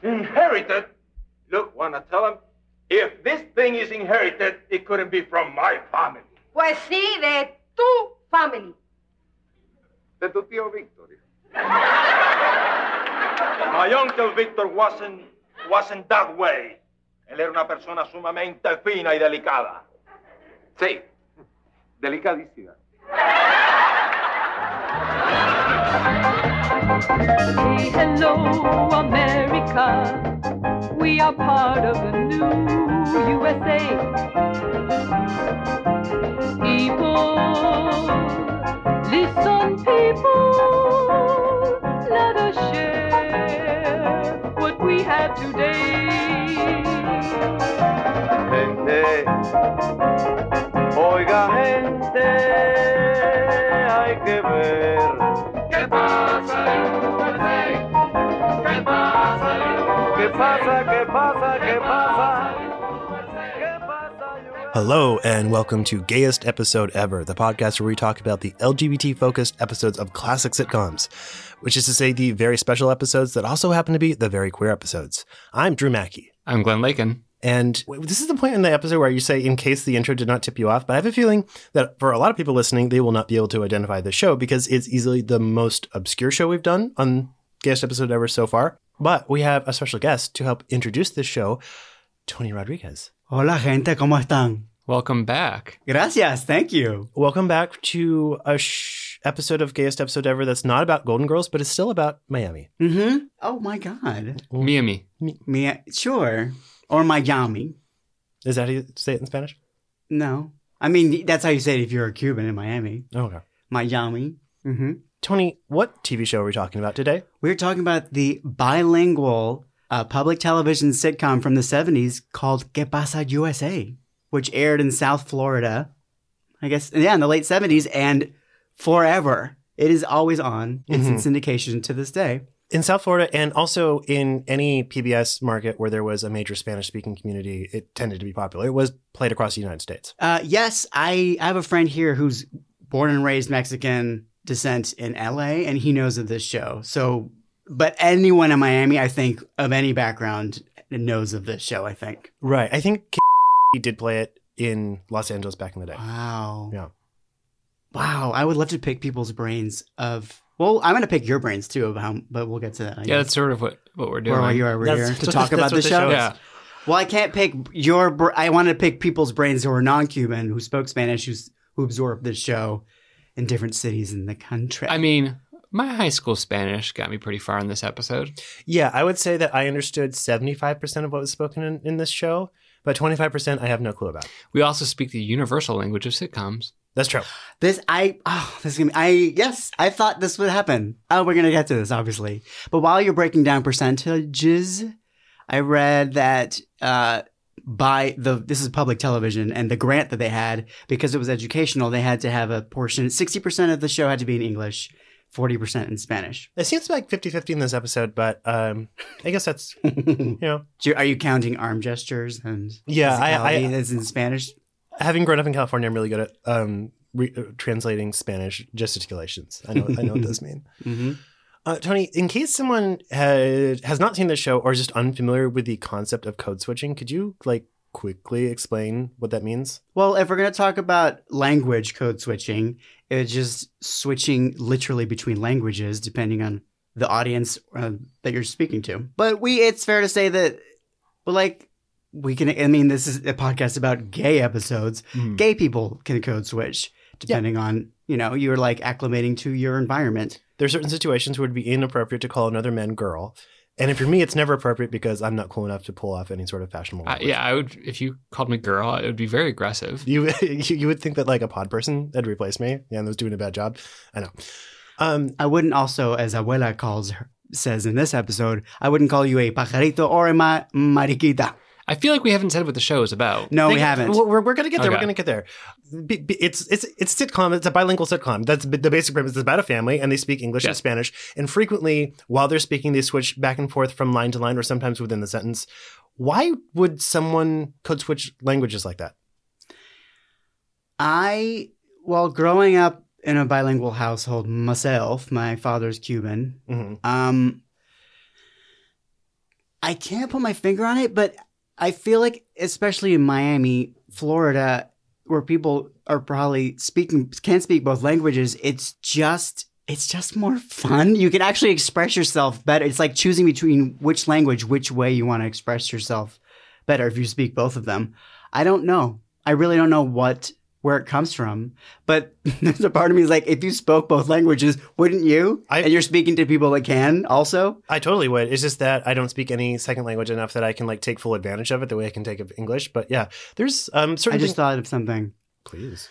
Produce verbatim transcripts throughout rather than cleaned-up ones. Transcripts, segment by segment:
Inherited? Look, wanna tell him? If this thing is inherited, it couldn't be from my family. Pues sí, de tu family. De tu tío Victor. My uncle Victor wasn't, wasn't that way. Él era una persona sumamente fina y delicada. Sí, delicadísima. Say hello, America. We are part of the new U S A. People, listen, people, let us share what we have today. Gente, oiga gente, hay que ver. ¿Qué pasa, U S A? ¿Qué pasa, U S A? ¿Qué pasa, qué pasa, qué pasa? ¿Qué pasa, U S A? Hello, and welcome to Gayest Episode Ever, the podcast where we talk about the L G B T-focused episodes of classic sitcoms, which is to say the very special episodes that also happen to be the very queer episodes. I'm Drew Mackey. I'm Glenn Lakin. And this is the point in the episode where you say, in case the intro did not tip you off, but I have a feeling that for a lot of people listening, they will not be able to identify the show because it's easily the most obscure show we've done on Gayest Episode Ever so far. But we have a special guest to help introduce this show, Tony Rodriguez. Hola, gente, ¿cómo están? Welcome back. Gracias, thank you. Welcome back to a sh- episode of Gayest Episode Ever that's not about Golden Girls, but it's still about Miami. Mm-hmm. Oh, my God. Miami. Me, sure. Or Miami. Is that how you say it in Spanish? No. I mean, that's how you say it if you're a Cuban in Miami. Oh, okay. Miami. Mm-hmm. Tony, what T V show are we talking about today? We're talking about the bilingual uh, public television sitcom from the seventies called Que Pasa U S A, which aired in South Florida, I guess, yeah, in the late seventies, and forever. It is always on. It's Mm-hmm. in syndication to this day. In South Florida, and also in any P B S market where there was a major Spanish-speaking community, it tended to be popular. It was played across the United States. Uh, yes, I have a friend here who's born and raised Mexican descent in L A, and he knows of this show. So, but anyone in Miami, I think, of any background knows of this show, I think. Right. I think he did play it in Los Angeles back in the day. Wow. Yeah. Wow. I would love to pick people's brains of... Well, I'm going to pick your brains, too, of how, but we'll get to that. I Yeah, guess. that's sort of what, what we're doing. Or you are That's- here that's to what talk this- about that's the what the show. show is. Yeah. Well, I can't pick your... Br- I want to pick people's brains who are non-Cuban, who spoke Spanish, who's, who absorbed this show in different cities in the country. I mean, my high school Spanish got me pretty far in this episode. Yeah, I would say that I understood seventy-five percent of what was spoken in, in this show, but twenty-five percent I have no clue about. We also speak the universal language of sitcoms. That's true. This, I, oh, this is gonna be, I, yes, I thought this would happen. Oh, we're going to get to this, obviously. But while you're breaking down percentages, I read that, uh, by the, this is public television and the grant that they had, because it was educational, they had to have a portion, sixty percent of the show had to be in English, forty percent in Spanish. It seems like fifty-fifty in this episode, but um, I guess that's, you know. Are you counting arm gestures and Yeah, I- I- physicality as in Spanish? Having grown up in California, I'm really good at um, re- uh, translating Spanish gesticulations. I know I know what those mean. Mm-hmm. Uh, Tony, in case someone ha- has not seen the show or is just unfamiliar with the concept of code switching, could you like quickly explain what that means? Well, if we're going to talk about language code switching, it's just switching literally between languages depending on the audience uh, that you're speaking to. But we, it's fair to say that, well, like, we can, I mean, this is a podcast about gay episodes. Mm. Gay people can code switch depending on, you know, you're like acclimating to your environment. There are certain situations where it would be inappropriate to call another man girl. And if you're me, it's never appropriate because I'm not cool enough to pull off any sort of fashionable Uh, language. yeah, I would. If you called me girl, it would be very aggressive. You, you you would think that like a pod person had replaced me yeah, and was doing a bad job. I know. Um, I wouldn't also, as Abuela calls her, says in this episode, I wouldn't call you a pajarito or a ma- mariquita. I feel like we haven't said what the show is about. No, we They- haven't. We're, we're, we're gonna get there. Okay. We're gonna get there. Be- be- It's it's it's sitcom. It's a bilingual sitcom. That's the basic premise. It's about a family, and they speak English and Yes. Spanish. And frequently, while they're speaking, they switch back and forth from line to line, or sometimes within the sentence. Why would someone code switch languages like that? I, well, growing up in a bilingual household myself, my father's Cuban. Mm-hmm. Um, I can't put my finger on it, but I feel like, especially in Miami, Florida, where people are probably speaking, can speak both languages, it's just, it's just more fun. You can actually express yourself better. It's like choosing between which language, which way you want to express yourself better if you speak both of them. I don't know. I really don't know what, where it comes from. But there's a part of me is like, if you spoke both languages, wouldn't you? I- and you're speaking to people that can also? I totally would. It's just that I don't speak any second language enough that I can like take full advantage of it the way I can take of English. But yeah, there's um certain I just things- thought of something. Please.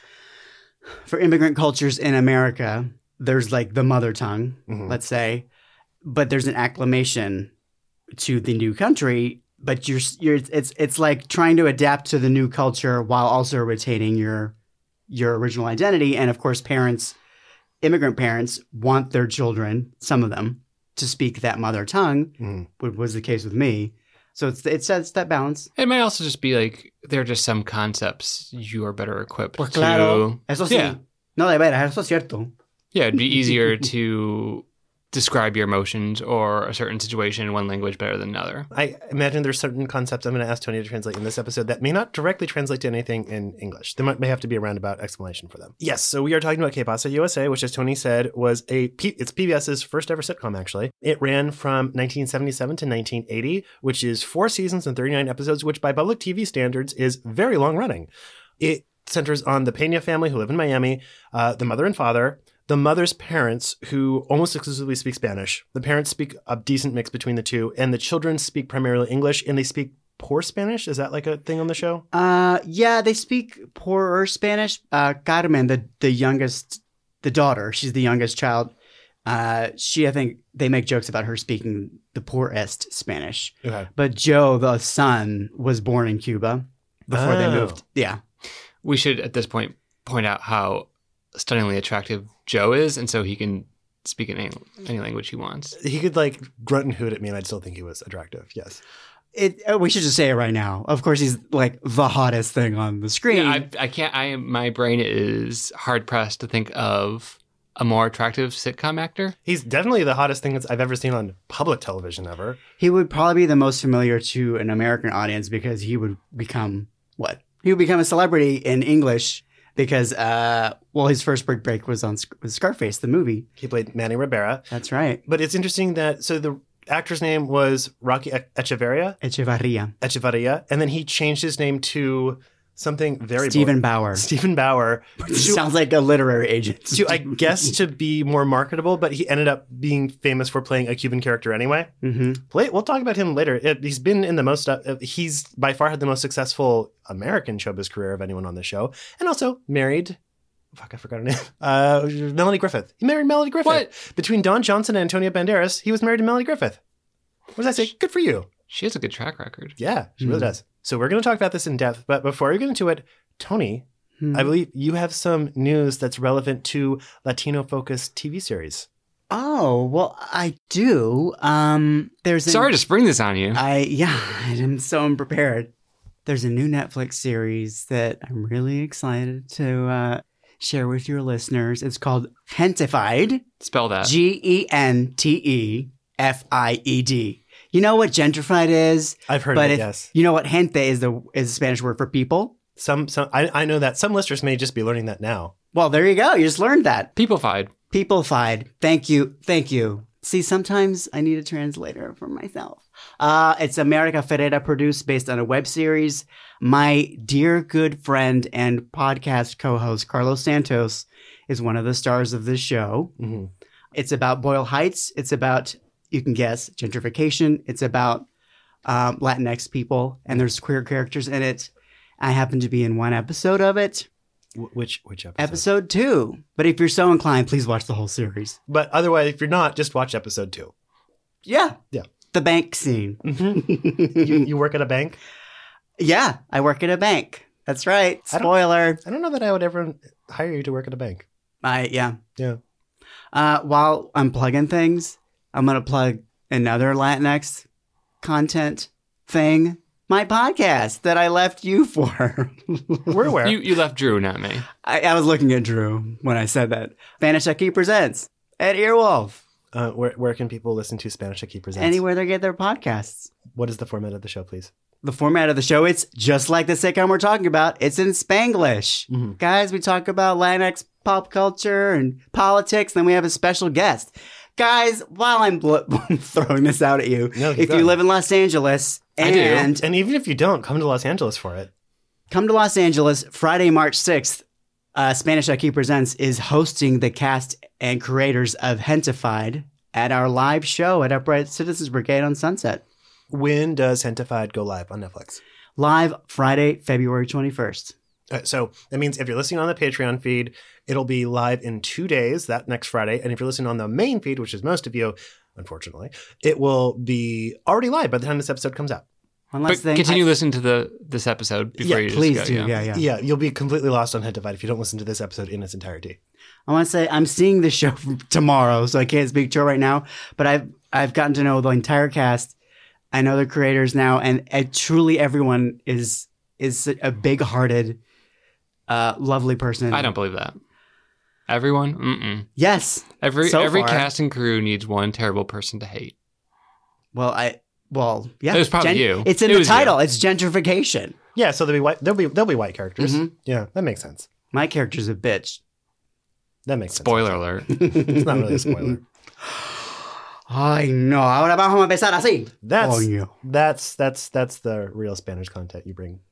For immigrant cultures in America, there's like the mother tongue, Mhm. let's say, but there's an acclimation to the new country. But you're you're it's it's like trying to adapt to the new culture while also retaining your your original identity. And of course, parents, immigrant parents, want their children, some of them, to speak that mother tongue. Mhm. Which was the case with me. So it's it's, it's that balance. It might also just be like there are just some concepts you are better equipped Pues to. claro, eso sí. Yeah. No, de veras, eso es cierto. Yeah, it'd be easier to describe your emotions or a certain situation in one language better than another. I imagine there's certain concepts I'm going to ask Tony to translate in this episode that may not directly translate to anything in English. There might, may have to be a roundabout explanation for them. Yes, so we are talking about Que Pasa U S A, which, as Tony said, was a P- it's PBS's first ever sitcom. Actually, it ran from nineteen seventy-seven to nineteen eighty, which is four seasons and thirty-nine episodes, which by public T V standards is very long running. It centers on the Pena family who live in Miami, uh, the mother and father. The mother's parents, who almost exclusively speak Spanish. The parents speak a decent mix between the two, and the children speak primarily English, and they speak poor Spanish. Is that like a thing on the show? Uh, yeah, they speak poorer Spanish. Uh, Carmen, the, the youngest, the daughter, she's the youngest child. Uh, she, I think they make jokes about her speaking the poorest Spanish. Okay. But Joe, the son, was born in Cuba before they Oh. moved. Yeah. We should, at this point, point out how stunningly attractive Joe is, and so he can speak in any, any language he wants. He could like grunt and hoot at me, and I'd still think he was attractive. Yes. It, uh, we should just say it right now. Of course, he's like the hottest thing on the screen. Yeah, I, I can't. I my brain is hard pressed to think of a more attractive sitcom actor. He's definitely the hottest thing that's I've ever seen on public television ever. He would probably be the most familiar to an American audience because he would become what? He would become a celebrity in English because, uh, well, his first big break was on Sc- was Scarface, the movie. He played Manny Rivera. That's right. But it's interesting that, so the actor's name was Rocky E- Echeverria, Echevarria. Echevarria, and then he changed his name to something very Stephen boring. Bauer. Stephen Bauer. Sounds like a literary agent. to, I guess, to be more marketable, but he ended up being famous for playing a Cuban character anyway. Mm-hmm. Play, we'll talk about him later. It, he's been in the most, uh, he's by far had the most successful American showbiz career of anyone on the show. And also married, fuck, I forgot her name, uh, Melanie Griffith. He married Melanie Griffith. What? Between Don Johnson and Antonio Banderas, he was married to Melanie Griffith. What does that say? Good for you. She has a good track record. Yeah, she really Hmm. does. So we're going to talk about this in depth. But before we get into it, Tony, Hmm. I believe you have some news that's relevant to Latino-focused T V series. Oh, well, I do. Um, there's an, Sorry to spring this on you. I yeah, I'm so unprepared. There's a new Netflix series that I'm really excited to uh, share with your listeners. It's called Gentified. Spell that. G E N T E F I E D. You know what gentrified is? I've heard but of it, if- yes. You know what gente is the is the Spanish word for people? Some, some, I, I know that some listeners may just be learning that now. Well, there you go. You just learned that. Peoplefied. Peoplefied. Thank you. Thank you. See, sometimes I need a translator for myself. Uh, it's America Ferrera produced based on a web series. My dear good friend and podcast co-host Carlos Santos is one of the stars of this show. Mm-hmm. It's about Boyle Heights. It's about, you can guess, gentrification. It's about um, Latinx people, and there's queer characters in it. I happen to be in one episode of it. Wh- Which which episode? Episode two. But if you're so inclined, please watch the whole series. But otherwise, if you're not, just watch episode two. Yeah. Yeah. The bank scene. Mm-hmm. you, you work at a bank? Yeah, I work at a bank. That's right. I don't- Spoiler. I don't know that I would ever hire you to work at a bank. I yeah. Yeah. Uh, while I'm plugging things, I'm gonna plug another Latinx content thing. My podcast that I left you for. We're aware. You you left Drew, not me. I, I was looking at Drew when I said that. Spanish Aki presents at Earwolf. uh, where, where can people listen to Spanish Aki Presents? Anywhere they get their podcasts. what is the format of the show, please? The format of the show, it's just like the sitcom we're talking about. It's in Spanglish. Mhm. Guys, we talk about Latinx pop culture and politics. Then we have a special guest. Guys, while I'm bl- throwing this out at you, No, if go. you live in Los Angeles I do. and And even if you don't, come to Los Angeles for it. come to Los Angeles, Friday, March sixth, uh, Spanish I Q Presents is hosting the cast and creators of Hentified at our live show at Upright Citizens Brigade on Sunset. When does Hentified go live on Netflix? Live Friday, February twenty-first. Uh, so that means if you're listening on the Patreon feed, it'll be live in two days, that next Friday. And if you're listening on the main feed, which is most of you, unfortunately, it will be already live by the time this episode comes out. Unless But they continue listening to the this episode before Yeah, you just please go, do. yeah. Yeah, yeah. Yeah, you'll be completely lost on Hentified if you don't listen to this episode in its entirety. I want to say I'm seeing the show tomorrow, so I can't speak to it right now. But I've I've gotten to know the entire cast. I know the creators now, and, and truly everyone is is a big-hearted, uh, lovely person. I don't believe that. Everyone? Mm-mm. Yes. Every So every far. cast and crew needs one terrible person to hate. Well, I well yeah. It was probably you. It's in It the was title. It's gentrification. Yeah, so there'll be white. There'll be there'll be white characters. Mhm. Yeah, that makes sense. My character's a bitch. That makes sense. Spoiler alert. It's not really a spoiler. Ay, no. Ahora vamos a empezar así. That's Coño. that's that's that's the real Spanish content you bring.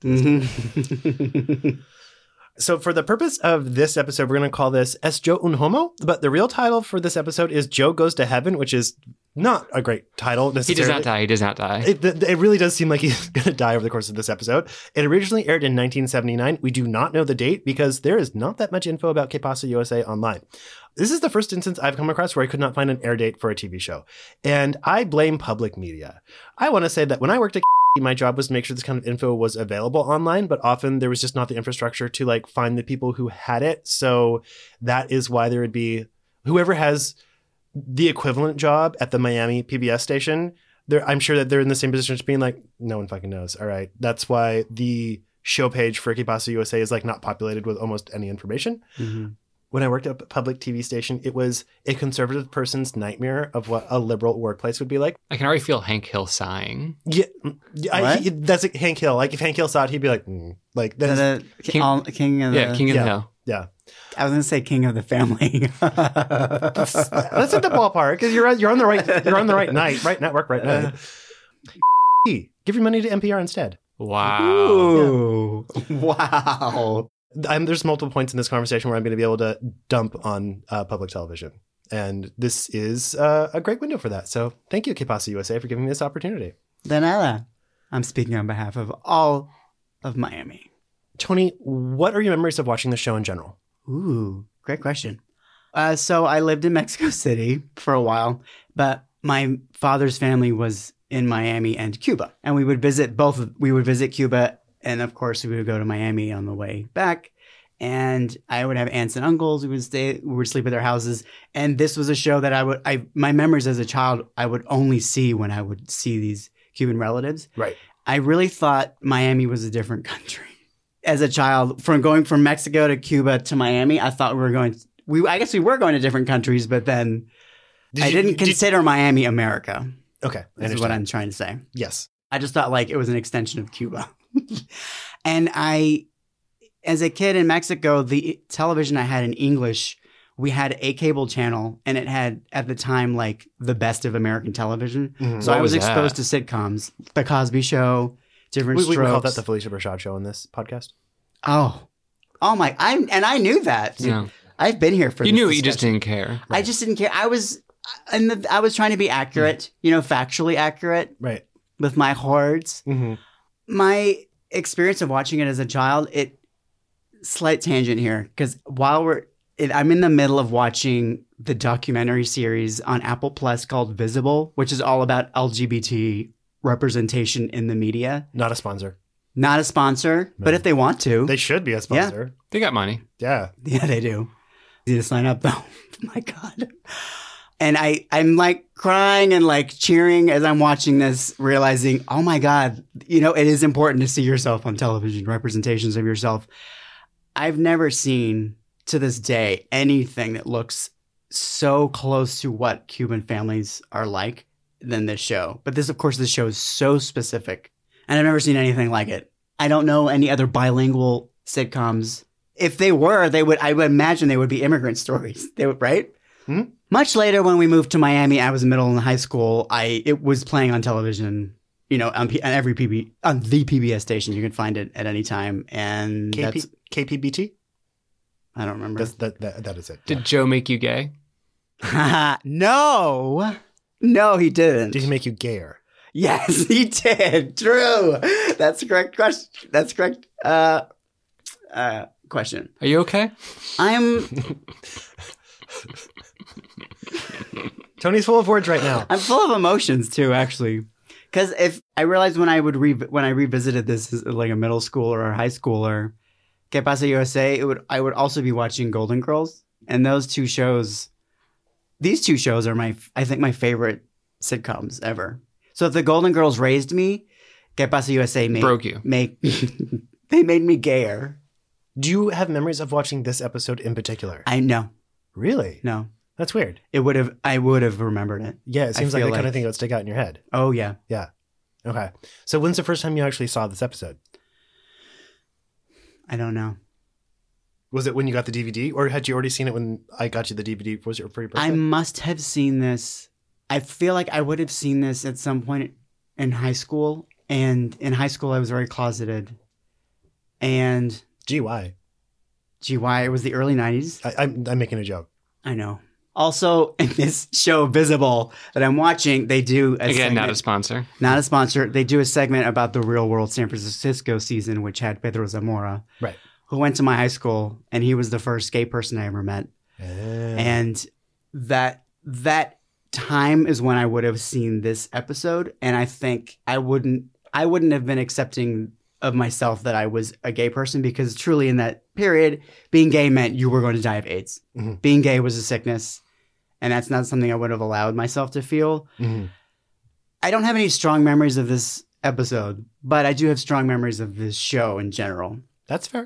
Mhm. So for the purpose of this episode, we're going to call this Es Joe un Homo, but the real title for this episode is Joe Goes to Heaven, which is not a great title He necessarily. does not die. He does not die. It, th- it really does seem like he's going to die over the course of this episode. It originally aired in nineteen seventy-nine. We do not know the date because there is not that much info about Que Pasa U S A online. This is the first instance I've come across where I could not find an air date for a T V show. And I blame public media. I want to say that when I worked at my job was to make sure this kind of info was available online, but often there was just not the infrastructure to like find the people who had it. So that is why there would be whoever has the equivalent job at the Miami P B S station. They're, I'm sure that they're in the same position as being like, no one fucking knows. All right. That's why the show page for Que Pasa U S A is like not populated with almost any information. Mhm. When I worked at a public T V station, it was a conservative person's nightmare of what a liberal workplace would be like. I can already feel Hank Hill sighing. Yeah, yeah I, What? he, that's like Hank Hill. Like if Hank Hill saw it, he'd be like, mm. like that's, The, the, King- all, king of the, Yeah, King of yeah. the Hill. yeah. I was gonna say king of the family. That's at the ballpark because you're you're on the right you're on the right night, right network, right night. Give your money to N P R instead. Wow. Ooh. Wow. I'm, there's multiple points in this conversation where I'm going to be able to dump on uh, public television, and this is uh, a great window for that. So thank you, Que Pasa U S A, for giving me this opportunity. De nada. I'm speaking on behalf of all of Miami. Tony, what are your memories of watching the show in general? Ooh, great question. Uh, so I lived in Mexico City for a while, but my father's family was in Miami and Cuba, and we would visit both. of- We would visit Cuba, and of course, we would go to Miami on the way back. And I would have aunts and uncles. We would stay. We would sleep at their houses. And this was a show that I would. I my memories as a child, I would only see when I would see these Cuban relatives. Right. I really thought Miami was a different country. As a child, from going from Mexico to Cuba to Miami, I thought we were going. We I guess we were going to different countries, but then Did I you- didn't did- consider Miami America. Okay, I This is understand. what I'm trying to say. Yes. I just thought like it was an extension of Cuba. And I, as a kid in Mexico, the television I had in English, we had a cable channel, and it had at the time like the best of American television. Mhm. So What I was, was exposed that? to sitcoms, The Cosby Show, Different We, we Strokes. call that the Felicia Rashad show in this podcast. Oh, oh my! I and I knew that. Yeah. I've been here for. You this knew it, you just discussion. didn't care. I just didn't care. I was, and the, I was trying to be accurate. You know, factually accurate Right. with my hordes. Mm-hmm. My experience of watching it as a child. It slight tangent here because while we're, it, I'm in the middle of watching the documentary series on Apple Plus called Visible, which is all about L G B T representation in the media. Not a sponsor. Not a sponsor, but No. if they want to, They should be a sponsor. They got money. Yeah. yeah, they do. Easy to sign up though. My God. And I, I'm like crying and like cheering as I'm watching this, realizing, oh my God, you know, it is important to see yourself on television, representations of yourself. I've never seen to this day anything that looks so close to what Cuban families are like. than this show. But this, of course, this show is so specific, and I've never seen anything like it. I don't know any other bilingual sitcoms. If they were, they would. I would imagine they would be immigrant stories. They would, right? Hmm? Much later, when we moved to Miami, I was in middle and high school. I it was playing on television. You know, on, P, on every P B on the P B S station, you can find it at any time. And K P, that's K P B T? I don't remember. That's, that, that, that is it. Did Joe make you gay? No, no, he didn't. Did he make you gayer? Yes, he did. True. That's the correct question. That's correct. Uh, uh, question. Are you okay? I'm. Tony's full of words right now. I'm full of emotions too, actually. Because if I realized when I would re- when I revisited this as like a middle schooler or a high schooler, Que Pasa U S A, it would I would also be watching Golden Girls, and those two shows, these two shows are my I think my favorite sitcoms ever. So if the Golden Girls raised me, Que Pasa U S A made Broke you. Make they made me gayer. Do you have memories of watching this episode in particular? I know, Really? no, That's weird. it would have I would have remembered it. Yeah, it I seems like feel the kind like- of thing that would stick out in your head. Oh yeah, Yeah. Okay. So when's the first time you actually saw this episode? I don't know. Was it when you got the D V D, or had you already seen it when I got you the D V D? Was it for your birthday? I must have seen this. I feel like I would have seen this at some point in high school. And in high school, I was very closeted. And Gee, why? gee, why? It was the early nineties. I, I'm, I'm making a joke. I know. Also, in this show, Visible, that I'm watching, they do a Again, segment, not a sponsor. not a sponsor. They do a segment about the Real World San Francisco season, which had Pedro Zamora, Right. who went to my high school, and he was the first gay person I ever met. And that that time is when I would have seen this episode, and I think I wouldn't I wouldn't have been accepting of myself that I was a gay person, because truly in that period, being gay meant you were going to die of AIDS. Mhm. Being gay was a sickness, and that's not something I would have allowed myself to feel. Mhm. I don't have any strong memories of this episode, but I do have strong memories of this show in general. That's fair.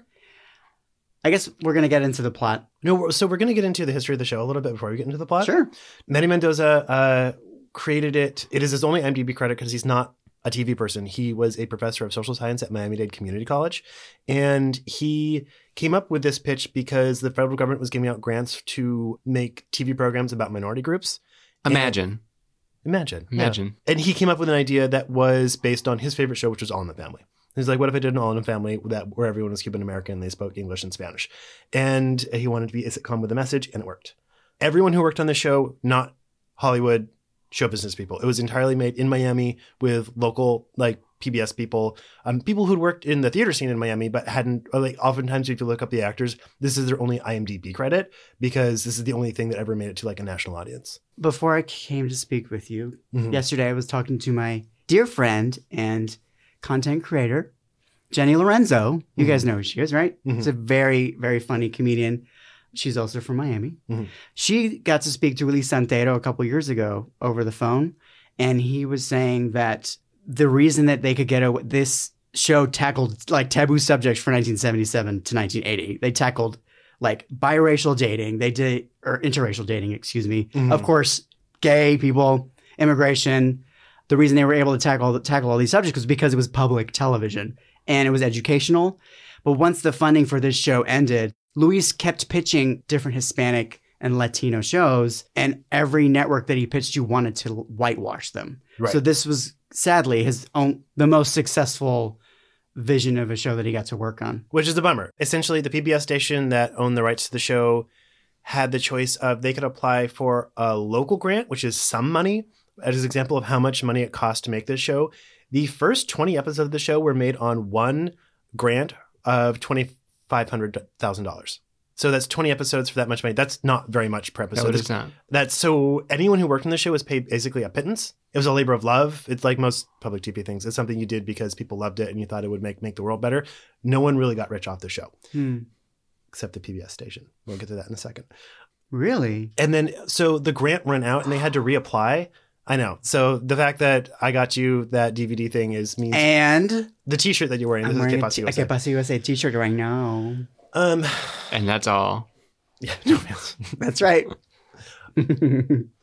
I guess we're going to get into the plot. No, we're- so we're going to get into the history of the show a little bit before we get into the plot. Sure. Manny Mendoza uh, created it. It is his only IMDb credit because he's not a T V person. He was a professor of social science at Miami-Dade Community College. And he came up with this pitch because the federal government was giving out grants to make T V programs about minority groups. Imagine. Imagine. yeah. Imagine. And he came up with an idea that was based on his favorite show, which was All in the Family. He's like, what if I did an All in the Family that where everyone was Cuban American and they spoke English and Spanish? And he wanted to be a sitcom with a message, and it worked. Everyone who worked on the show, not Hollywood show business people. It was entirely made in Miami with local, like, P B S people, um, people who'd worked in the theater scene in Miami, but hadn't, like, oftentimes if you look up the actors, this is their only IMDb credit because this is the only thing that ever made it to, like, a national audience. Before I came to speak with you, Mhm. yesterday I was talking to my dear friend and content creator, Jenny Lorenzo. You Mhm. guys know who she is, right? Mhm. She's a very, very funny comedian. She's also from Miami. Mhm. She got to speak to Luis Santero a couple years ago over the phone, and he was saying that the reason that they could get away, this show tackled like taboo subjects for nineteen seventy-seven to nineteen eighty. They tackled like biracial dating. They did, or interracial dating, excuse me. Mhm. Of course, gay people, immigration. The reason they were able to tackle tackle all these subjects was because it was public television and it was educational. But once the funding for this show ended, Luis kept pitching different Hispanic and Latino shows, and every network that he pitched to wanted to whitewash them. Right. So this was sadly his own the most successful vision of a show that he got to work on. Which is a bummer. Essentially, the P B S station that owned the rights to the show had the choice of they could apply for a local grant, which is some money, as an example of how much money it cost to make this show. The first twenty episodes of the show were made on one grant of twenty-five hundred thousand dollars. So that's twenty episodes for that much money. That's not very much per No, episode. it is not. That's so anyone who worked on the show was paid basically a pittance. It was a labor of love. It's like most public T V things. It's something you did because people loved it and you thought it would make, make the world better. No one really got rich off the show, Hmm. except the P B S station. We'll get to that in a second. Really? And then, so the grant ran out and they had to reapply. I know. So the fact that I got you that D V D thing is means And the T-shirt that you're wearing. I'm This is wearing Que a, Pasa t- U a S A. Que Pasa U S A t-shirt right now. Um, And that's all. yeah, no, yes. That's right.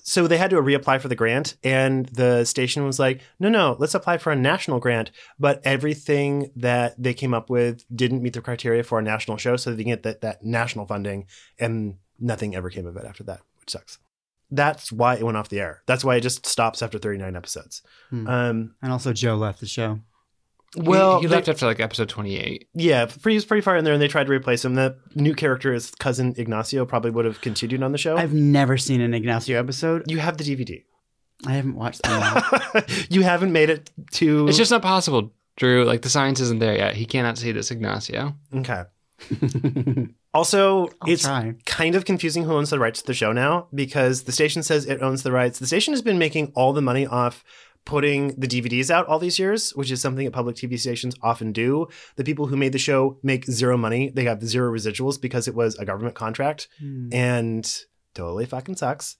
so they had to reapply for the grant, and the station was like, no, no, let's apply for a national grant. But everything that they came up with didn't meet the criteria for a national show, so they didn't get that, that national funding, and nothing ever came of it after that, which sucks. That's why it went off the air. That's why it just stops after thirty-nine episodes. Hmm. Um, And also Joe left the show. well, he, he they- left after like episode twenty-eight. yeah, pretty, pretty far in there, and they tried to replace him. The new character, his cousin Ignacio, probably would have continued on the show. I've never seen an Ignacio episode. You have the D V D. I haven't watched them. You haven't made it to... It's just not possible, Drew. Like the science isn't there yet. He cannot see this Ignacio. Okay. Also, I'll it's try. kind of confusing who owns the rights to the show now, because the station says it owns the rights. The station has been making all the money off putting the D V Ds out all these years, which is something that public T V stations often do. The people who made the show make zero money. They have zero residuals because it was a government contract, Hmm. and totally fucking sucks.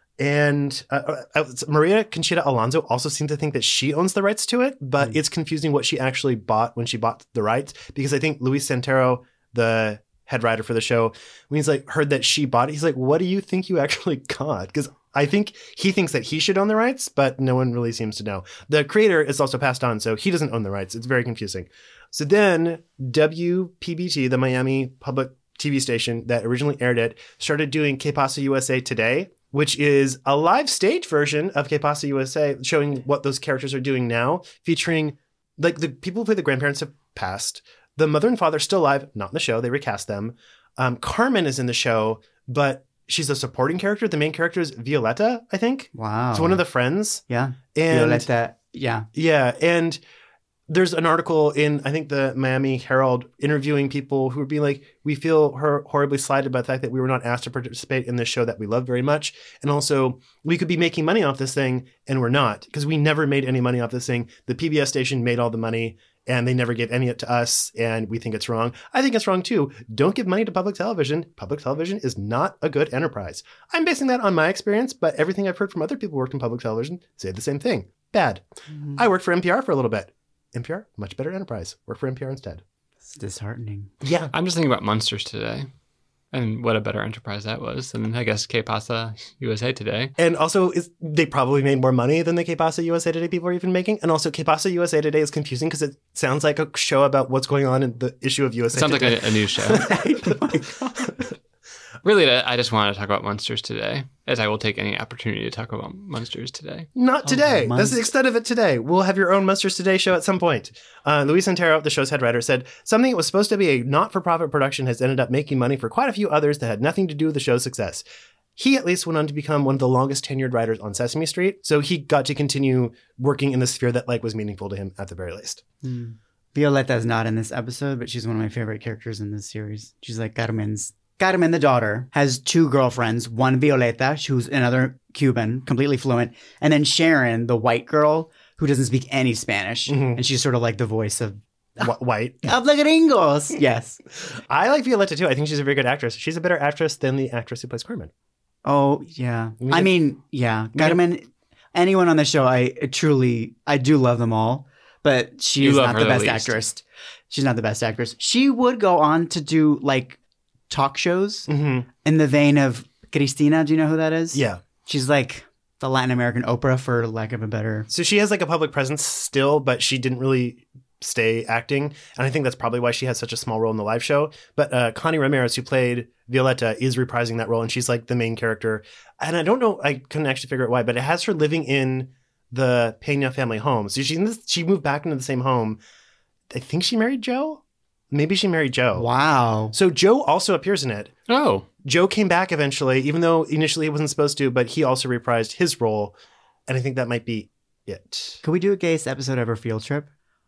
And uh, uh, Maria Conchita Alonso also seems to think that she owns the rights to it, but Mm. it's confusing what she actually bought when she bought the rights, because I think Luis Santero, the head writer for the show, when he's like heard that she bought it, he's like, what do you think you actually got? Because I think he thinks that he should own the rights, but no one really seems to know. The creator is also passed on, so he doesn't own the rights. It's very confusing. So then W P B T, the Miami public T V station that originally aired it, started doing Que Pasa U S A Today, which is a live stage version of Que Pasa U S A, showing what those characters are doing now, featuring like the people who play the grandparents have passed. The mother and father are still alive, not in the show. They recast them. Um, Carmen is in the show, but she's a supporting character. The main character is Violetta, I think. Wow. It's one of the friends. Yeah. And Violetta. Yeah. yeah, and there's an article in, I think, the Miami Herald interviewing people who would be like, we feel her horribly slighted by the fact that we were not asked to participate in this show that we love very much. And also, we could be making money off this thing, and we're not, because we never made any money off this thing. The P B S station made all the money, and they never gave any of it to us, and we think it's wrong. I think it's wrong, too. Don't give money to public television. Public television is not a good enterprise. I'm basing that on my experience, but everything I've heard from other people who worked in public television say the same thing. Bad. Mm-hmm. I worked for N P R for a little bit. N P R, much better enterprise. Work for N P R instead. It's disheartening. Yeah. I'm just thinking about Monsters Today, and what a better enterprise that was. And I guess Que Pasa U S A Today. And also, is, they probably made more money than the Que Pasa U S A Today people are even making. And also, Que Pasa U S A Today is confusing because it sounds like a show about what's going on in the issue of U S A It sounds Today. like a, a news show. Oh my God. Really, I just wanted to talk about Monsters Today, as I will take any opportunity to talk about Monsters Today. Not today. Oh, That's the Monst- extent of it today. We'll have your own Monsters Today show at some point. Uh, Luis Santero, the show's head writer, said, something that was supposed to be a not-for-profit production has ended up making money for quite a few others that had nothing to do with the show's success. He at least went on to become one of the longest tenured writers on Sesame Street, so he got to continue working in the sphere that like was meaningful to him at the very least. Hmm. Violetta's not in this episode, but she's one of my favorite characters in this series. She's like Carmen's. Carmen, the daughter, has two girlfriends. One, Violetta, who's another Cuban, completely fluent. And then Sharon, the white girl, who doesn't speak any Spanish. Mhm. And she's sort of like the voice of Wh- White. of the gringos. Yes. I like Violetta too. I think she's a very good actress. She's a better actress than the actress who plays Carmen. Oh, yeah. We I get- mean, yeah. we get- Carmen, anyone on the show, I truly, I do love them all. But she You is love not her the the best least. actress. She's not the best actress. She would go on to do like talk shows Mm-hmm. in the vein of Cristina. Do you know who that is? Yeah. She's like the Latin American Oprah, for lack of a better. So she has like a public presence still, but she didn't really stay acting. And I think that's probably why she has such a small role in the live show. But uh, Connie Ramirez, who played Violetta, is reprising that role. And she's like the main character. And I don't know, I couldn't actually figure out why, but it has her living in the Pena family home. So she's in this, she moved back into the same home. I think she married Joe. Maybe she married Joe. Wow. So Joe also appears in it. Oh, Joe came back eventually, even though initially he wasn't supposed to, but he also reprised his role. And I think that might be it. Could we do a gayest episode ever field trip?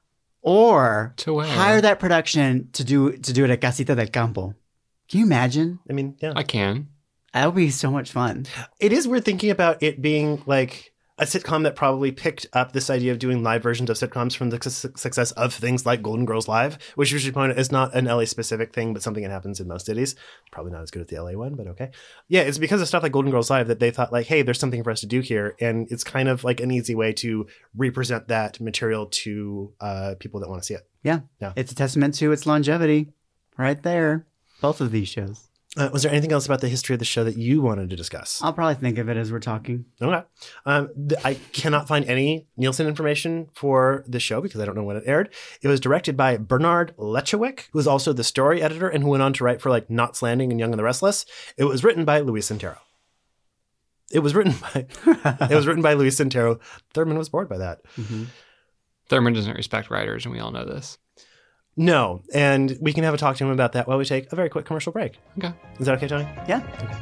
Or To where? hire that production to do to do it at Casita del Campo. Can you imagine? I mean, yeah. I can. That would be so much fun. It is weird thinking about it being like a sitcom that probably picked up this idea of doing live versions of sitcoms from the su- success of things like Golden Girls Live, which we should point out is not an L A specific thing, but something that happens in most cities. Probably not as good as the L A one, but okay. Yeah, it's because of stuff like Golden Girls Live that they thought like, hey, there's something for us to do here. And it's kind of like an easy way to represent that material to uh, people that want to see it. Yeah. Yeah. It's a testament to its longevity right there. Both of these shows. Uh, was there anything else about the history of the show that you wanted to discuss? I'll probably think of it as we're talking. Okay. Um, th- I cannot find any Nielsen information for the show because I don't know when it aired. It was directed by Bernard Lechowick, who was also the story editor and who went on to write for like Knots Landing and Young and the Restless. It was written by Luis Santero. It was written by it was written by Luis Santero. Thurman was bored by that. Mm-hmm. Thurman doesn't respect writers, and we all know this. No, and we can have a talk to him about that while we take a very quick commercial break. Okay. Is that okay, Tony? Yeah.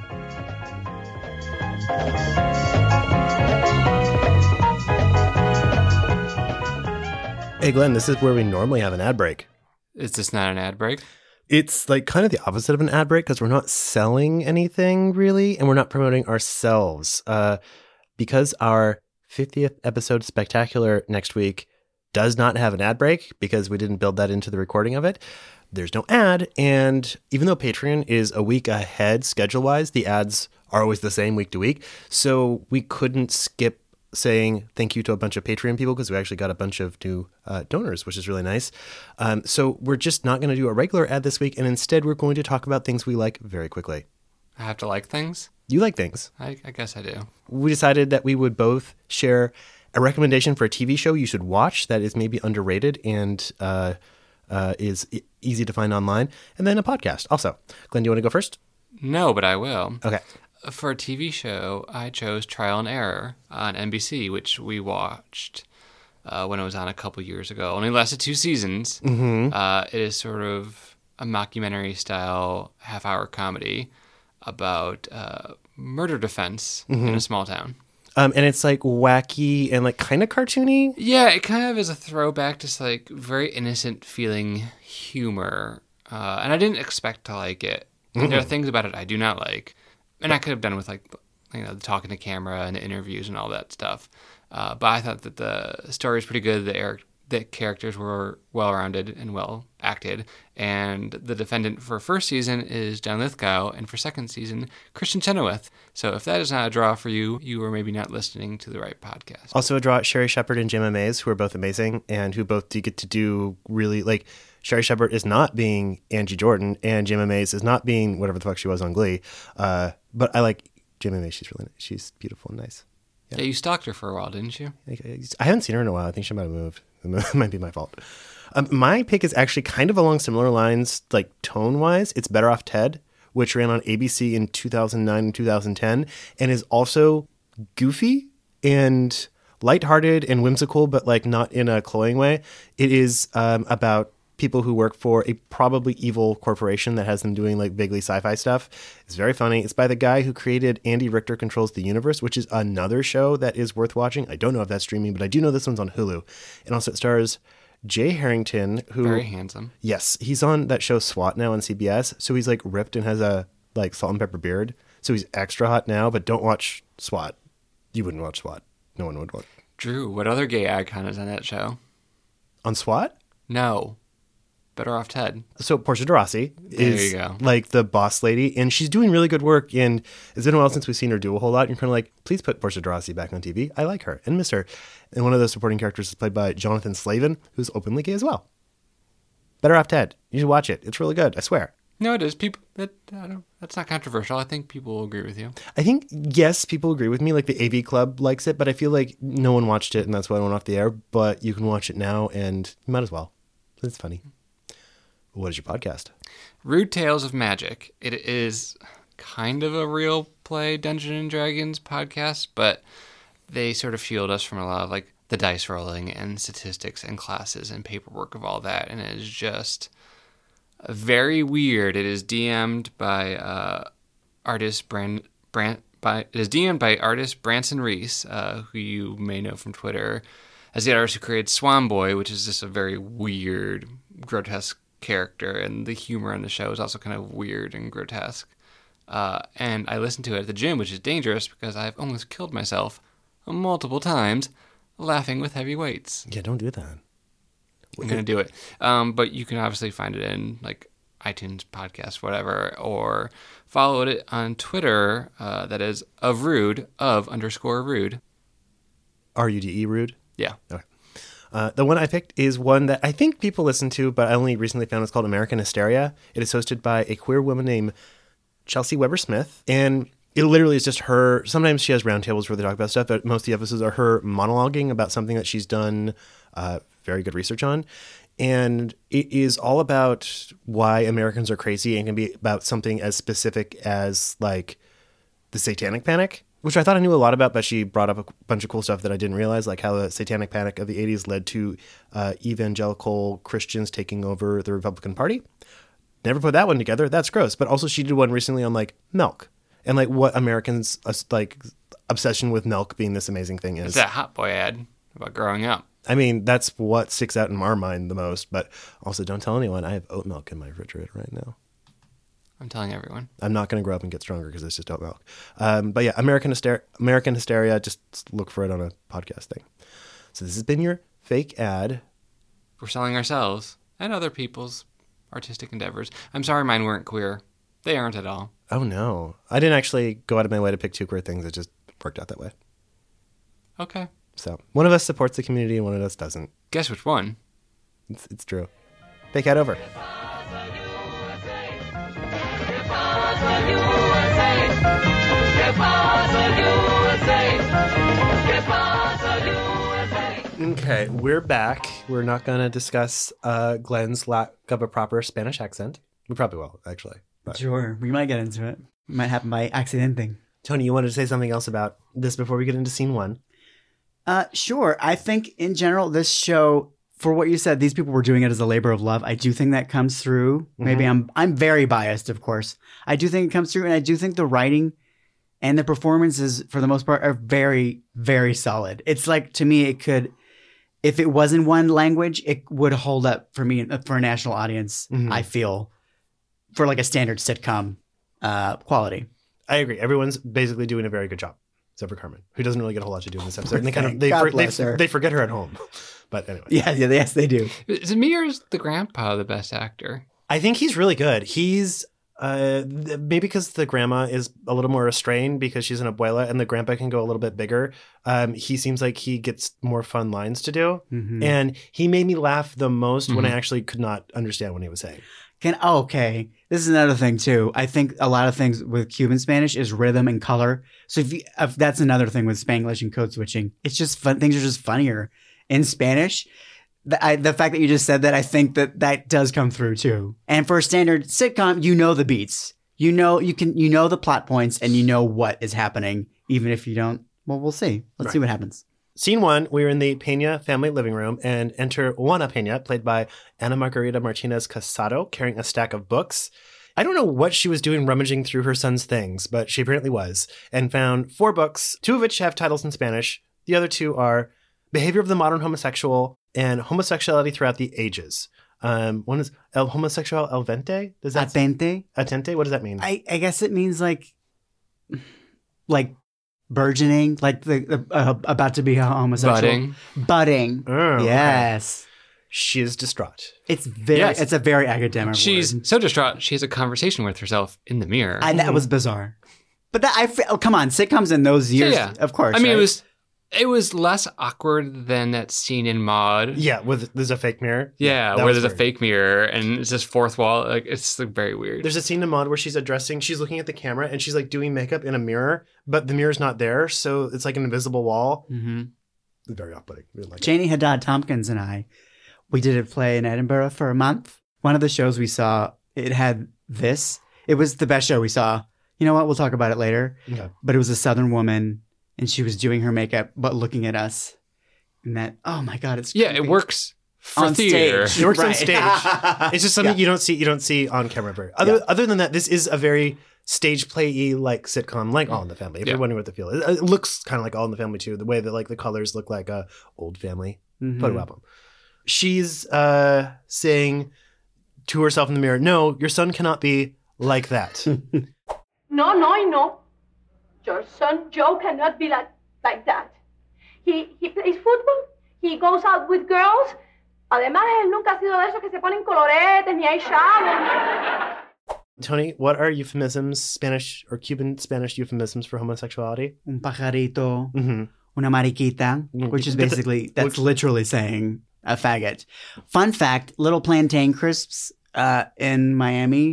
Hey, Glenn, this is where we normally have an ad break. Is this not an ad break? It's like kind of the opposite of an ad break because we're not selling anything really, and we're not promoting ourselves. Uh, because our fiftieth episode spectacular next week does not have an ad break because we didn't build that into the recording of it. There's no ad. And even though Patreon is a week ahead schedule-wise, the ads are always the same week to week. So we couldn't skip saying thank you to a bunch of Patreon people because we actually got a bunch of new uh, donors, which is really nice. Um, so we're just not going to do a regular ad this week. And instead, we're going to talk about things we like very quickly. I have to like things? You like things. I, I guess I do. We decided that we would both share a recommendation for a T V show you should watch that is maybe underrated and uh, uh, is e- easy to find online, and then a podcast also. Glenn, do you want to go first? No, but I will. Okay. For a T V show, I chose Trial and Error on N B C, which we watched uh, when it was on a couple years ago. Only lasted two seasons. Mm-hmm. Uh, it is sort of a mockumentary-style half-hour comedy about uh, murder defense Mm-hmm. in a small town. Um, and it's like wacky and like kind of cartoony. Yeah, it kind of is a throwback to like very innocent feeling humor. Uh, and I didn't expect to like it. And there are things about it I do not like. And I could have done with like, you know, the talking to camera and the interviews and all that stuff. Uh, but I thought that the story was pretty good. The, er- the characters were well-rounded and well acted. And the defendant for first season is John Lithgow, and for second season, Christian Chenoweth. So if that is not a draw for you, you are maybe not listening to the right podcast. Also a draw, Sherry Shepard and Gemma Mays, who are both amazing and who both do get to do really, like, Sherry Shepard is not being Angie Jordan, and Gemma Mays is not being whatever the fuck she was on Glee. Uh, but I like Gemma Mays. She's really nice. She's beautiful and nice. Yeah. yeah, you stalked her for a while, didn't you? I haven't seen her in a while. I think she might have moved. It might be my fault. Um, my pick is actually kind of along similar lines, like tone-wise. It's Better Off Ted, which ran on A B C in two thousand nine and two thousand ten, and is also goofy and lighthearted and whimsical, but like not in a cloying way. It is um, about people who work for a probably evil corporation that has them doing like vaguely sci-fi stuff. It's very funny. It's by the guy who created Andy Richter Controls the Universe, which is another show that is worth watching. I don't know if that's streaming, but I do know this one's on Hulu. And also it stars Jay Harrington, who very handsome. Yes, he's on that show SWAT now on C B S. So he's like ripped and has a like salt and pepper beard. So he's extra hot now, but don't watch SWAT. You wouldn't watch SWAT. No one would watch. Drew, what other gay icon is on that show? On SWAT? No. Better Off Ted. So Portia de Rossi is you go. like the boss lady, and she's doing really good work. And it's been a while since we've seen her do a whole lot. And you're kind of like, please put Portia de Rossi back on T V. I like her and miss her. And one of those supporting characters is played by Jonathan Slavin, who's openly gay as well. Better Off Ted. You should watch it. It's really good. I swear. No, it is. People that I don't. That's not controversial. I think people will agree with you. I think yes, people agree with me. Like the A V Club likes it, but I feel like no one watched it, and that's why it went off the air. But you can watch it now, and you might as well. It's funny. What is your podcast? Rude Tales of Magic. It is kind of a real play Dungeons and Dragons podcast, but they sort of shield us from a lot of like the dice rolling and statistics and classes and paperwork of all that, and it is just very weird. It is D M'd by uh, artist Brand Brand by it is D M'd by artist Branson Reese, uh, who you may know from Twitter as the artist who created Swan Boy, which is just a very weird, grotesque character, and the humor on the show is also kind of weird and grotesque. Uh, and I listened to it at the gym, which is dangerous because I've almost killed myself multiple times laughing with heavy weights. Yeah, don't do that. I'm going to do it. Um, but you can obviously find it in like iTunes, podcast, whatever, or follow it on Twitter. Uh, that is of rude, of underscore rude. R U D E rude? Yeah. Okay. Uh, the one I picked is one that I think people listen to, but I only recently found. It's called American Hysteria. It is hosted by a queer woman named Chelsea Weber Smith. And it literally is just her. Sometimes she has roundtables where they talk about stuff, but most of the episodes are her monologuing about something that she's done uh, very good research on. And it is all about why Americans are crazy, and can be about something as specific as like the Satanic Panic, which I thought I knew a lot about, but she brought up a bunch of cool stuff that I didn't realize, like how the Satanic Panic of the eighties led to uh, evangelical Christians taking over the Republican Party. Never put that one together. That's gross. But also she did one recently on like milk and like what Americans uh, like obsession with milk being this amazing thing is. It's that Hot Boy ad about growing up. I mean, that's what sticks out in our mind the most. But also, don't tell anyone. I have oat milk in my refrigerator right now. I'm telling everyone. I'm not going to grow up and get stronger because it's just oat milk. Um, but yeah, American Hysteria, American Hysteria, just look for it on a podcast thing. So this has been your fake ad. We're selling ourselves and other people's artistic endeavors. I'm sorry mine weren't queer. They aren't at all. Oh, no. I didn't actually go out of my way to pick two queer things. It just worked out that way. Okay. So one of us supports the community and one of us doesn't. Guess which one? It's, it's true. Fake ad over. Okay, we're back. We're not going to discuss uh, Glenn's lack of a proper Spanish accent. We probably will, actually. But. Sure, we might get into it. It might happen by accident thing. Tony, you wanted to say something else about this before we get into scene one? Uh, sure. I think in general, this show, for what you said, these people were doing it as a labor of love. I do think that comes through. Mm-hmm. Maybe I'm I'm very biased, of course. I do think it comes through, and I do think the writing and the performances, for the most part, are very, very solid. It's like, to me, it could, if it was in one language, it would hold up for me, for a national audience, mm-hmm. I feel, for like a standard sitcom uh, quality. I agree. Everyone's basically doing a very good job, except for Carmen, who doesn't really get a whole lot to do in this episode. And they kind of they, for, they, they forget her at home. But anyway. Yeah, yeah, yes, they do. Is Amir's the grandpa the best actor? I think he's really good. He's uh, maybe because the grandma is a little more restrained because she's an abuela and the grandpa can go a little bit bigger. Um, he seems like he gets more fun lines to do. Mm-hmm. And he made me laugh the most mm-hmm. when I actually could not understand what he was saying. Can oh, okay. This is another thing too. I think a lot of things with Cuban Spanish is rhythm and color. So if, you, if that's another thing with Spanglish and code switching, it's just fun. Things are just funnier in Spanish. The, I, the fact that you just said that, I think that that does come through too. And for a standard sitcom, you know the beats. You know you can you know the plot points and you know what is happening, even if you don't. Well, we'll see. Let's right. see what happens. Scene one, we're in the Pena family living room and enter Juana Pena, played by Ana Margarita Martinez Casado, carrying a stack of books. I don't know what she was doing rummaging through her son's things, but she apparently was, and found four books, two of which have titles in Spanish. The other two are Behavior of the Modern Homosexual and Homosexuality Throughout the Ages. Um, one is El Homosexual El Vente? Does that Atente? Atente? What does that mean? I, I guess it means like, like, burgeoning, like the, the uh, about to be a homosexual. Budding. Budding. Oh, yes. Okay. She is distraught. It's very. Yes. It's a very academic. She's word. so distraught. She has a conversation with herself in the mirror. I, that was bizarre. But that I oh, come on, sitcoms in those years, yeah, yeah. of course. I mean, right? it was it was less awkward than that scene in Maude. Yeah, with there's a fake mirror. Yeah, yeah where there's weird. a fake mirror and it's this fourth wall. Like it's like, very weird. There's a scene in Maude where she's addressing, she's looking at the camera and she's like doing makeup in a mirror, but the mirror's not there, so it's like an invisible wall. Mm-hmm. Very off-putting. Like Janie Haddad Tompkins and I, we did a play in Edinburgh for a month. One of the shows we saw, it had this. It was the best show we saw. You know what? We'll talk about it later. Okay. But it was a Southern woman. And she was doing her makeup, but looking at us. And that, oh my God, it's yeah, creepy. it works for on theater. stage. It works right. on stage. It's just something yeah. you don't see. You don't see on camera. Very. Other yeah. other than that, this is a very stage play-y like sitcom, like All in the Family. If yeah. you're wondering what the feel is, it looks kind of like All in the Family too. The way that like the colors look like a old family mm-hmm. photo album. She's uh, saying to herself in the mirror, "No, your son cannot be like that." No, no, no. Your son Joe cannot be like like that. He he plays football. He goes out with girls. Además, él nunca ha sido de esos que se ponen coloretes ni eyeshadow. Tony, what are euphemisms, Spanish or Cuban Spanish euphemisms for homosexuality? Un pajarito, Mm-hmm. una mariquita, which is basically, that's literally saying a faggot. Fun fact, Little Plantain Crisps uh, in Miami,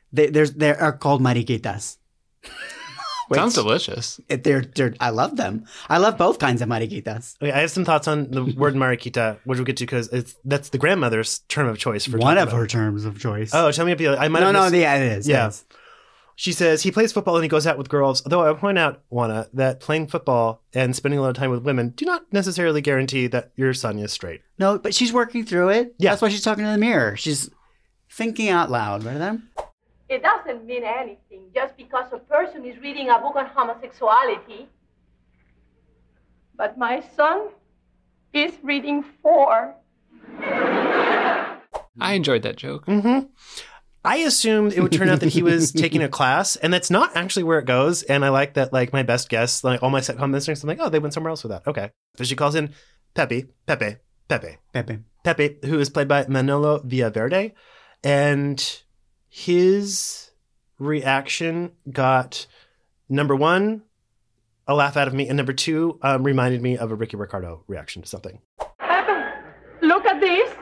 They, there's, they are called mariquitas. Sounds delicious. It, they're, they're, I love them. I love both kinds of mariquitas. Okay, I have some thoughts on the word mariquita, which we'll get to because it's that's the grandmother's term of choice for One talking of about. her terms of choice. Oh, tell me if you. I might no, have no, missed- yeah, it is. Yeah. Yes. She says he plays football and he goes out with girls. Although I point out, Juana, that playing football and spending a lot of time with women do not necessarily guarantee that your son is straight. No, but she's working through it. Yeah. That's why she's talking to the mirror. She's thinking out loud, right then? It doesn't mean anything just because a person is reading a book on homosexuality. But my son is reading four. I enjoyed that joke. Mm-hmm. I assumed it would turn out that he was taking a class, and that's not actually where it goes. And I like that, like, my best guess, like, all my sitcom listeners, I'm like, oh, they went somewhere else with that. Okay. So she calls in Pepe, Pepe, Pepe. Pepe. Pepe, who is played by Manolo Villaverde. And his reaction got, number one, a laugh out of me, and number two, um, reminded me of a Ricky Ricardo reaction to something. Pepe, look at this.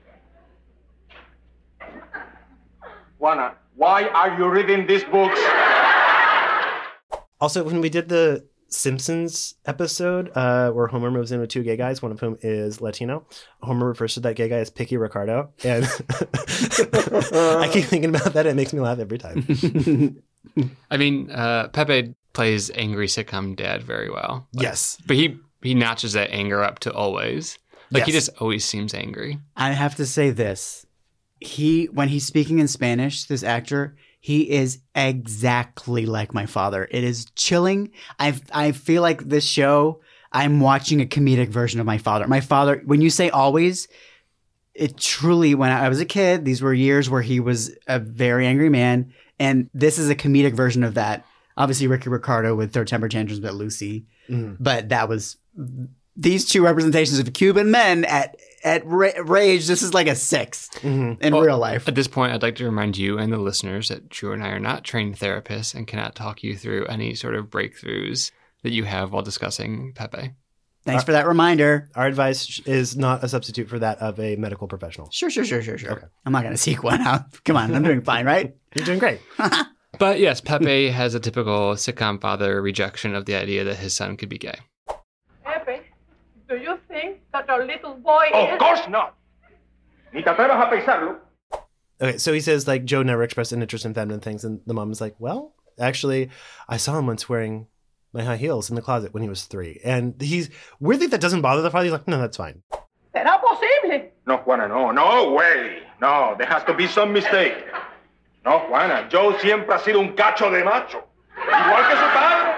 Juana, why are you reading these books? Also, when we did the Simpsons episode uh, where Homer moves in with two gay guys, one of whom is Latino, Homer refers to that gay guy as Picky Ricardo. And I keep thinking about that. It makes me laugh every time. I mean, uh, Pepe plays angry sitcom dad very well. Like, Yes. But he, he notches that anger up to always. Like, he Yes. just always seems angry. I have to say this. He, when he's speaking in Spanish, this actor, he is exactly like my father. It is chilling. I I feel like this show, I'm watching a comedic version of my father. My father, when you say always, it truly, when I was a kid, these were years where he was a very angry man. And this is a comedic version of that. Obviously, Ricky Ricardo with Third Temper Tantrums about Lucy. Mm. But that was these two representations of Cuban men at at ra- rage. This is like a six Mm-hmm. in Well, real life. At this point, I'd like to remind you and the listeners that Drew and I are not trained therapists and cannot talk you through any sort of breakthroughs that you have while discussing Pepe. Thanks for that reminder. Our advice is not a substitute for that of a medical professional. Sure, sure, sure, sure, sure. Okay. I'm not going to seek one out. Come on, I'm doing fine, right? You're doing great. But yes, Pepe has a typical sitcom father rejection of the idea that his son could be gay. Pepe, do you think that our little boy Of is... course not. Ni te atrevas a pensarlo. Okay, so he says, like, Joe never expressed an interest in feminine things. And the mom is like, well, actually, I saw him once wearing my high heels in the closet when he was three. And he's weirdly, that doesn't bother the father. He's like, no, that's fine. ¿Será posible? No, Juana, no, no way. No, there has to be some mistake. No, Juana, Joe siempre ha sido un cacho de macho. Igual que su padre.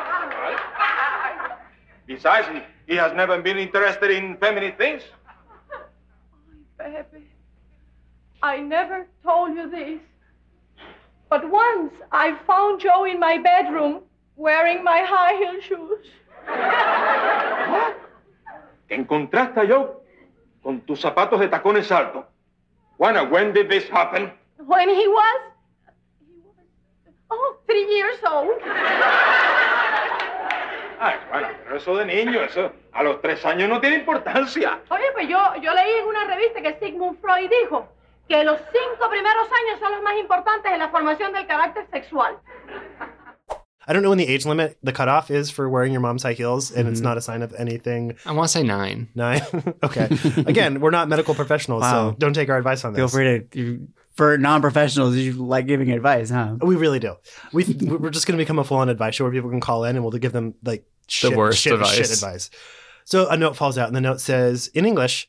Besides, he, he has never been interested in feminine things. Pepe, I never told you this, but once I found Joe in my bedroom wearing my high heel shoes. What? Te encontraste a Joe con tus zapatos de tacones altos. Juana, when did this happen? When he was, he was, oh, three years old. Ay, Juana, pero eso de niño, eso a los tres años no tiene importancia. Oye, pues yo, yo leí en una revista que Sigmund Freud dijo que los cinco primeros años son los más importantes en la formación del carácter sexual. I don't know when the age limit, the cutoff is for wearing your mom's high heels, and Mm-hmm. it's not a sign of anything. I want to say nine. Nine? Okay. Again, we're not medical professionals, Wow. so don't take our advice on this. Feel free to, you, for non-professionals, you like giving advice, huh? We really do. We, we're just going to become a full-on advice show where people can call in and we'll give them, like, shit, worst shit, advice. shit advice. So a note falls out, and the note says, in English,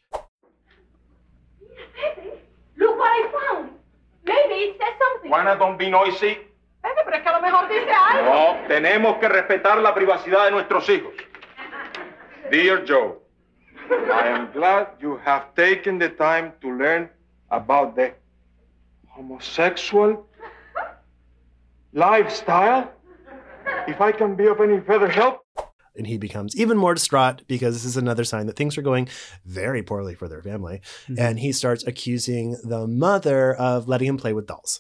Look what I found. Maybe it says something. Juana, don't be noisy. Pepe, pero es que a lo mejor dice algo. No, tenemos que respetar la privacidad de nuestros hijos. Dear Joe, I am glad you have taken the time to learn about the homosexual lifestyle. If I can be of any further help. and he becomes even more distraught because this is another sign that things are going very poorly for their family. Mm-hmm. And he starts accusing the mother of letting him play with dolls.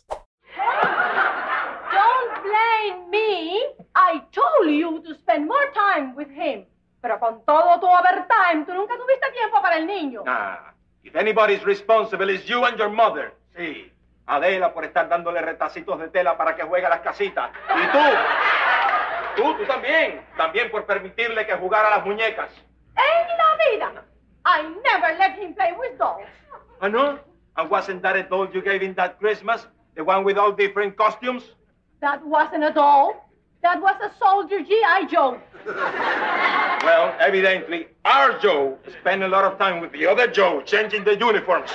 Don't blame me. I told you to spend more time with him. Pero con todo tu overtime, tú nunca tuviste tiempo para el niño. Nah, if anybody's responsible, it's you and your mother. See, Adela por estar dándole retacitos de tela para que juegue a las casitas. Y tú, tú, tú también. También por permitirle que jugara a las muñecas. En la vida. I never let him play with dolls. I know. And wasn't that a doll you gave him that Christmas? The one with all different costumes? That wasn't a doll. That was a soldier G I. Joe. Well, evidently, our Joe spent a lot of time with the other Joe changing the uniforms.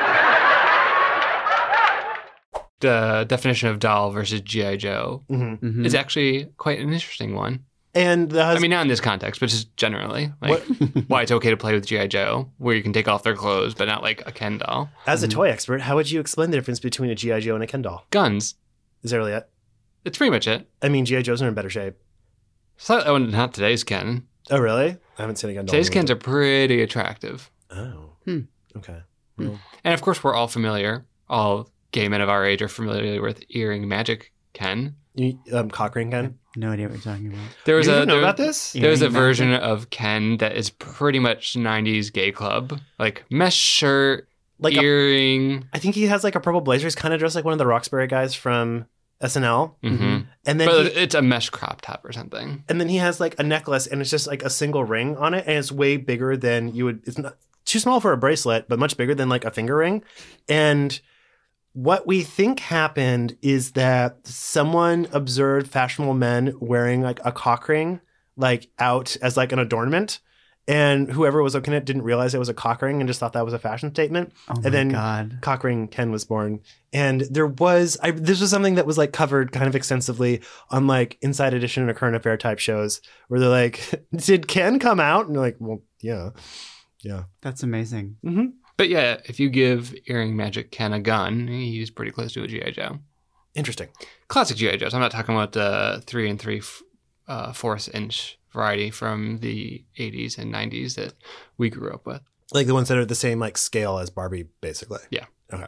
The definition of doll versus G I. Joe Mm-hmm. Mhm. is actually quite an interesting one. And the I husband, mean, not in this context, but just generally. Like, why it's okay to play with G I. Joe, where you can take off their clothes, but not like a Ken doll. as a toy expert, how would you explain the difference between a G I. Joe and a Ken doll? Guns. Is that really it? It's pretty much it. I mean, G I. Joes are in better shape. So, oh, not today's Ken. Oh, really? I haven't seen a Ken doll. Today's in a Kens little are pretty attractive. bit. Oh. Hmm. Okay. And of course, we're all familiar, all gay men of our age are familiar with Earring Magic Ken. You, um, cock ring Ken? No idea what you're talking about. There was you a didn't know there- about this? There's a Earring version Magic? of Ken that is pretty much nineties gay club, like mesh shirt, Like a- earring. I think he has like a purple blazer. He's kind of dressed like one of the Roxbury guys from S N L. hmm And then But he, it's a mesh crop top or something. and then he has like a necklace, and it's just like a single ring on it, and it's way bigger than you would. It's not too small for a bracelet, but much bigger than like a finger ring. And what we think happened is that someone observed fashionable men wearing like a cock ring, like out as like an adornment. And whoever was looking at it didn't realize it was a cock ring and just thought that was a fashion statement. Oh my and then God. cock ring Ken was born. And there was, I, this was something that was like covered kind of extensively on like Inside Edition or Current Affair type shows where they're like, did Ken come out? And you're like, well, yeah. Yeah. That's amazing. Mm-hmm. But yeah, if you give Earring Magic Ken a gun, he's pretty close to a G I. Joe. Interesting. Classic G I. Joes. I'm not talking about the three and three uh, fourths inch variety from the eighties and nineties that we grew up with. Like the ones that are the same like scale as Barbie, basically. Yeah. Okay.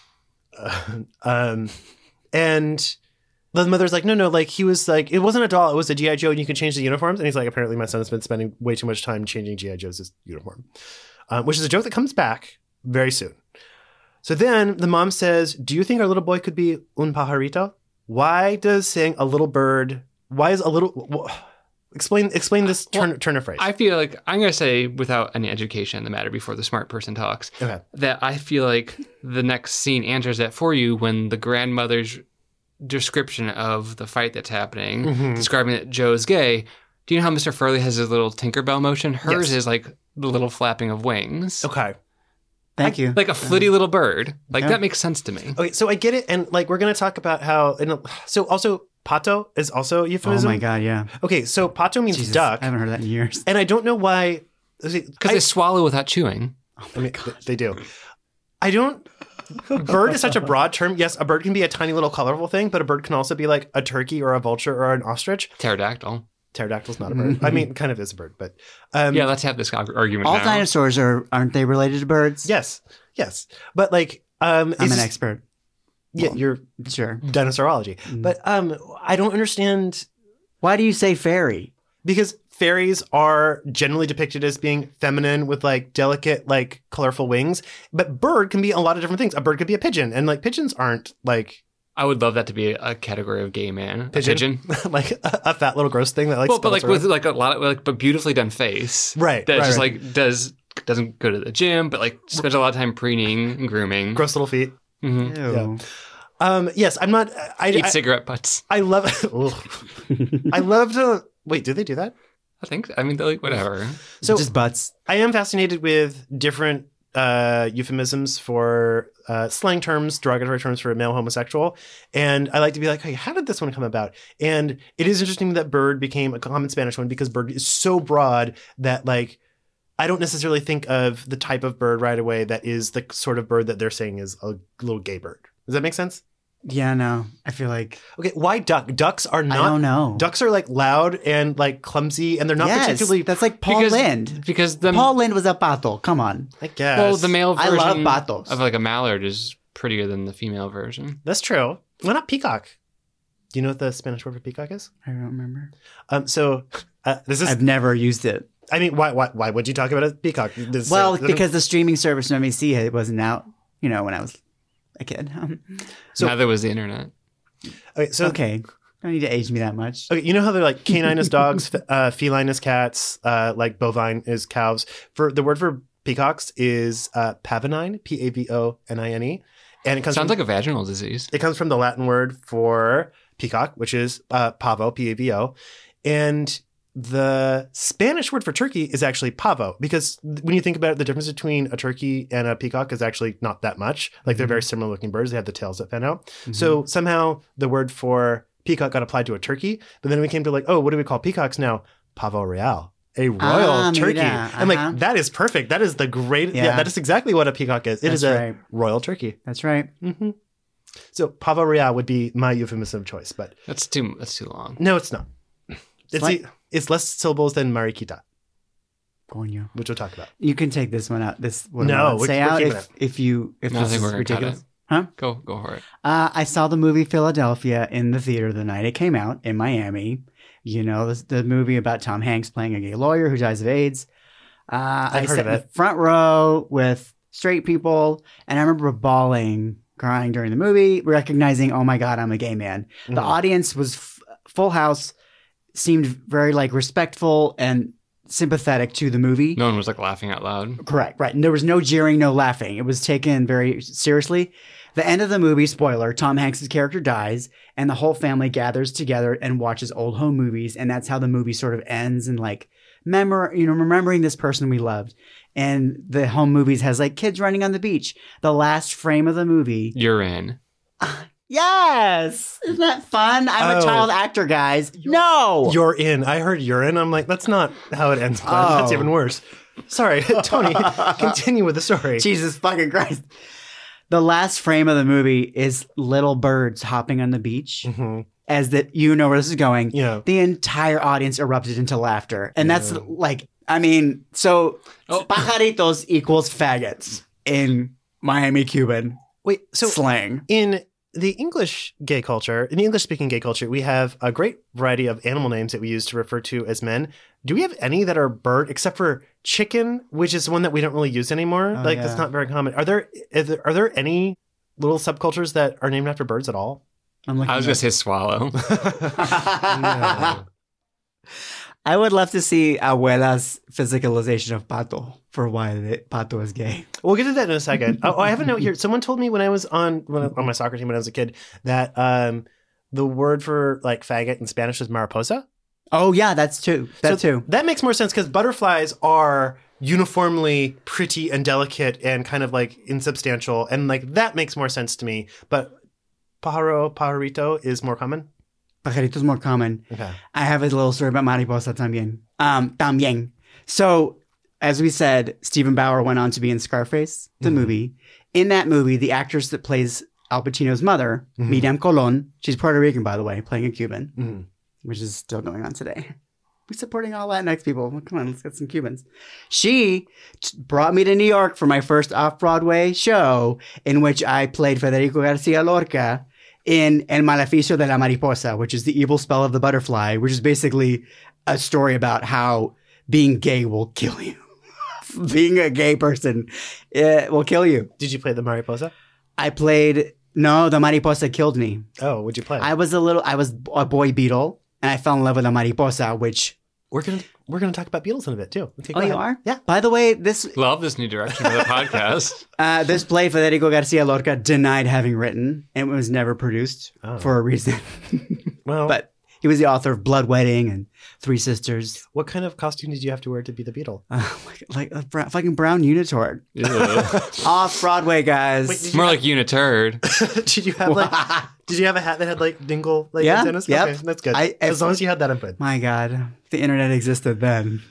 Uh, um, and the mother's like, no, no, like he was like, it wasn't a doll, it was a G I. Joe, and you can change the uniforms. And he's like, apparently my son's been spending way too much time changing G I. Joe's uniform, um, which is a joke that comes back very soon. So then the mom says, do you think our little boy could be un pajarito? Why does saying a little bird, why is a little, wh- explain explain this turn, Well, turn of phrase. I feel like I'm going to say, without any education in the matter before the smart person talks, Okay. that I feel like the next scene answers that for you when the grandmother's description of the fight that's happening, Mhm. describing that Joe's gay. Do you know how Mister Furley has his little Tinkerbell motion? Hers Yes. is like the little flapping of wings. Okay. Thank you. Like a flitty little bird. Like Yeah. that makes sense to me. Okay, so I get it, and like we're gonna talk about how. In a, so also, pato is also a Oh euphemism. my God, yeah. Okay, so pato means Jesus, duck, I haven't heard that in years. and I don't know why. Because I, they swallow without chewing. I mean, th- they do. I don't. Bird is such a broad term. Yes, a bird can be a tiny little colorful thing, but a bird can also be like a turkey or a vulture or an ostrich. Pterodactyl. Pterodactyl's not a bird. I mean, kind of is a bird, but um, Yeah, let's have this arg- argument All now. dinosaurs are aren't they related to birds? yes, yes, but like, um, I'm it's an just- expert. Yeah, you're Sure. dinosaurology, Mm. but um, I don't understand. Why do you say fairy? Because fairies are generally depicted as being feminine with like delicate, like colorful wings. But bird can be a lot of different things. A bird could be a pigeon, and like pigeons aren't like I would love that to be a category of gay man. A pigeon, pigeon. like a, a fat little gross thing that like. Well, but like spills with like a lot of like, but beautifully done face. Right, That right, just right. like does doesn't go to the gym, but like spends a lot of time preening and grooming. around. Gross little feet. Mhm. Ew. Um, yes, I'm not. I Eat I, cigarette butts. I love. I love to wait. Do they do that? I think. I mean, they're like whatever. So Just butts. I am fascinated with different uh, euphemisms for uh, slang terms, derogatory terms for a male homosexual. And I like to be like, hey, how did this one come about? And it is interesting that bird became a common Spanish one because bird is so broad that like, I don't necessarily think of the type of bird right away that is the sort of bird that they're saying is a little gay bird. Does that make sense? Yeah, no. I feel like Okay, why duck? Ducks are not. I don't know. Ducks are like loud and like clumsy, and they're not yes, particularly. that's like Paul because, Lind. Because the Paul Lind was a pato. Come on. I guess. well, the male I version love patos. of like a mallard is prettier than the female version. That's true. Why not peacock? Do you know what the Spanish word for peacock is? I don't remember. Um, so uh, this is. I've never used it. I mean, why? Why? Why would you talk about a peacock? This, Well, uh, because the streaming service from N B C it wasn't out. You know, when I was a kid. Um, So- Neither was the internet. Okay, so okay. Don't need to age me that much. okay, you know how they're like canine is dogs, f- uh, feline is cats, uh, like bovine is cows. For the word for peacocks is uh, pavonine, P A V O N I N E, and it comes Sounds from, like a vaginal disease. it comes from the Latin word for peacock, which is uh, pavo, P A V O, and the Spanish word for turkey is actually pavo, because when you think about it, the difference between a turkey and a peacock is actually not that much. Like they're very similar looking birds. They have the tails that fan out. So somehow the word for peacock got applied to a turkey, but then we came to like, oh, what do we call peacocks now? Pavo real, a royal Ah, turkey. mira, I'm uh-huh. like, that is perfect. That is the great, yeah, Yeah. that is exactly what a peacock is. It That's is a right. royal turkey. That's right. hmm So pavo real would be my euphemism of choice, but That's too. That's too long. no, it's not. It's, like- the- it's less syllables than mariquita, Coño. which we'll talk about. You can take this one out. This one No, out. we're- say we're out keeping if, if you if No, I this think is we're gonna cut ridiculous. it. Huh? Go go for it. Uh, I saw the movie Philadelphia in the theater the night it came out in Miami. You know, the, the movie about Tom Hanks playing a gay lawyer who dies of AIDS. Uh, I heard sat of in the it. front row with straight people, and I remember bawling, crying during the movie, recognizing, oh my God, I'm a gay man. The Mhm. audience was f- full house, seemed very like respectful and sympathetic to the movie. No one was like laughing out loud. Correct, right. And there was no jeering, no laughing. It was taken very seriously. The end of the movie, spoiler, Tom Hanks' character dies, and the whole family gathers together and watches old home movies, and that's how the movie sort of ends, and like memor you know, remembering this person we loved. And the home movies has like kids running on the beach. The last frame of the movie. You're in. Yes! Isn't that fun? I'm Oh. a child actor, guys. No! You're in. I heard urine. I'm like, that's not how it ends. Glenn. That's Oh. even worse. Sorry, Tony. Continue with the story. Jesus fucking Christ. The last frame of the movie is little birds hopping on the beach. Mhm. As that, you know where this is going. Yeah. The entire audience erupted into laughter. And that's like, I mean, so Oh. pajaritos equals faggots in Miami Cuban Wait, so slang. in the English gay culture, in the English speaking gay culture, we have a great variety of animal names that we use to refer to as men. Do we have any that are bird, except for chicken, which is one that we don't really use anymore? Oh, like, yeah. that's not very common. Are there, are there are there any little subcultures that are named after birds at all? I'm looking I was up- gonna say swallow. No. I would love to see Abuela's physicalization of Pato for why the, Pato is gay. We'll get to that in a second. Oh, I have a note here. Someone told me when I was on when I, on my soccer team when I was a kid that um, the word for like faggot in Spanish is mariposa. Oh, yeah, that's two. That So too. That makes more sense because butterflies are uniformly pretty and delicate and kind of like insubstantial, and like that makes more sense to me. But pájaro, pajarito is more common. Pajarito is more common. Okay. I have a little story about mariposa también. Um, también. So, as we said, Stephen Bauer went on to be in Scarface, the Mhm. movie. In that movie, the actress that plays Al Pacino's mother, Mhm. Miriam Colon, she's Puerto Rican, by the way, playing a Cuban, Mhm. which is still going on today. We're supporting all Latinx people. Well, come on, let's get some Cubans. She t- brought me to New York for my first off-Broadway show, in which I played Federico Garcia Lorca in El Maleficio de la Mariposa, which is the evil spell of the butterfly, which is basically a story about how being gay will kill you. Being a gay person it will kill you. Did you play the mariposa? I played, no, the Mariposa killed me. Oh, would you play? I was a little, I was a boy beetle, and I fell in love with a Mariposa, which, we're gonna we're gonna talk about Beatles in a bit too. Okay, go oh, you ahead. are? Yeah. By the way, this Love this new direction for the podcast. uh, this play Federico Garcia Lorca denied having written, and it was never produced Oh. for a reason. Well, But he was the author of Blood Wedding and Three Sisters. what kind of costume did you have to wear to be the Beatle? Uh, like, like a bra- fucking brown unitard. Ew. Off Broadway, guys. Wait, did More like uniturd. did you have like did you have a hat that had like dingle like Yeah, antennas? yep. Okay, that's good. I- as long as you had that, I'm good. My God, the internet existed then.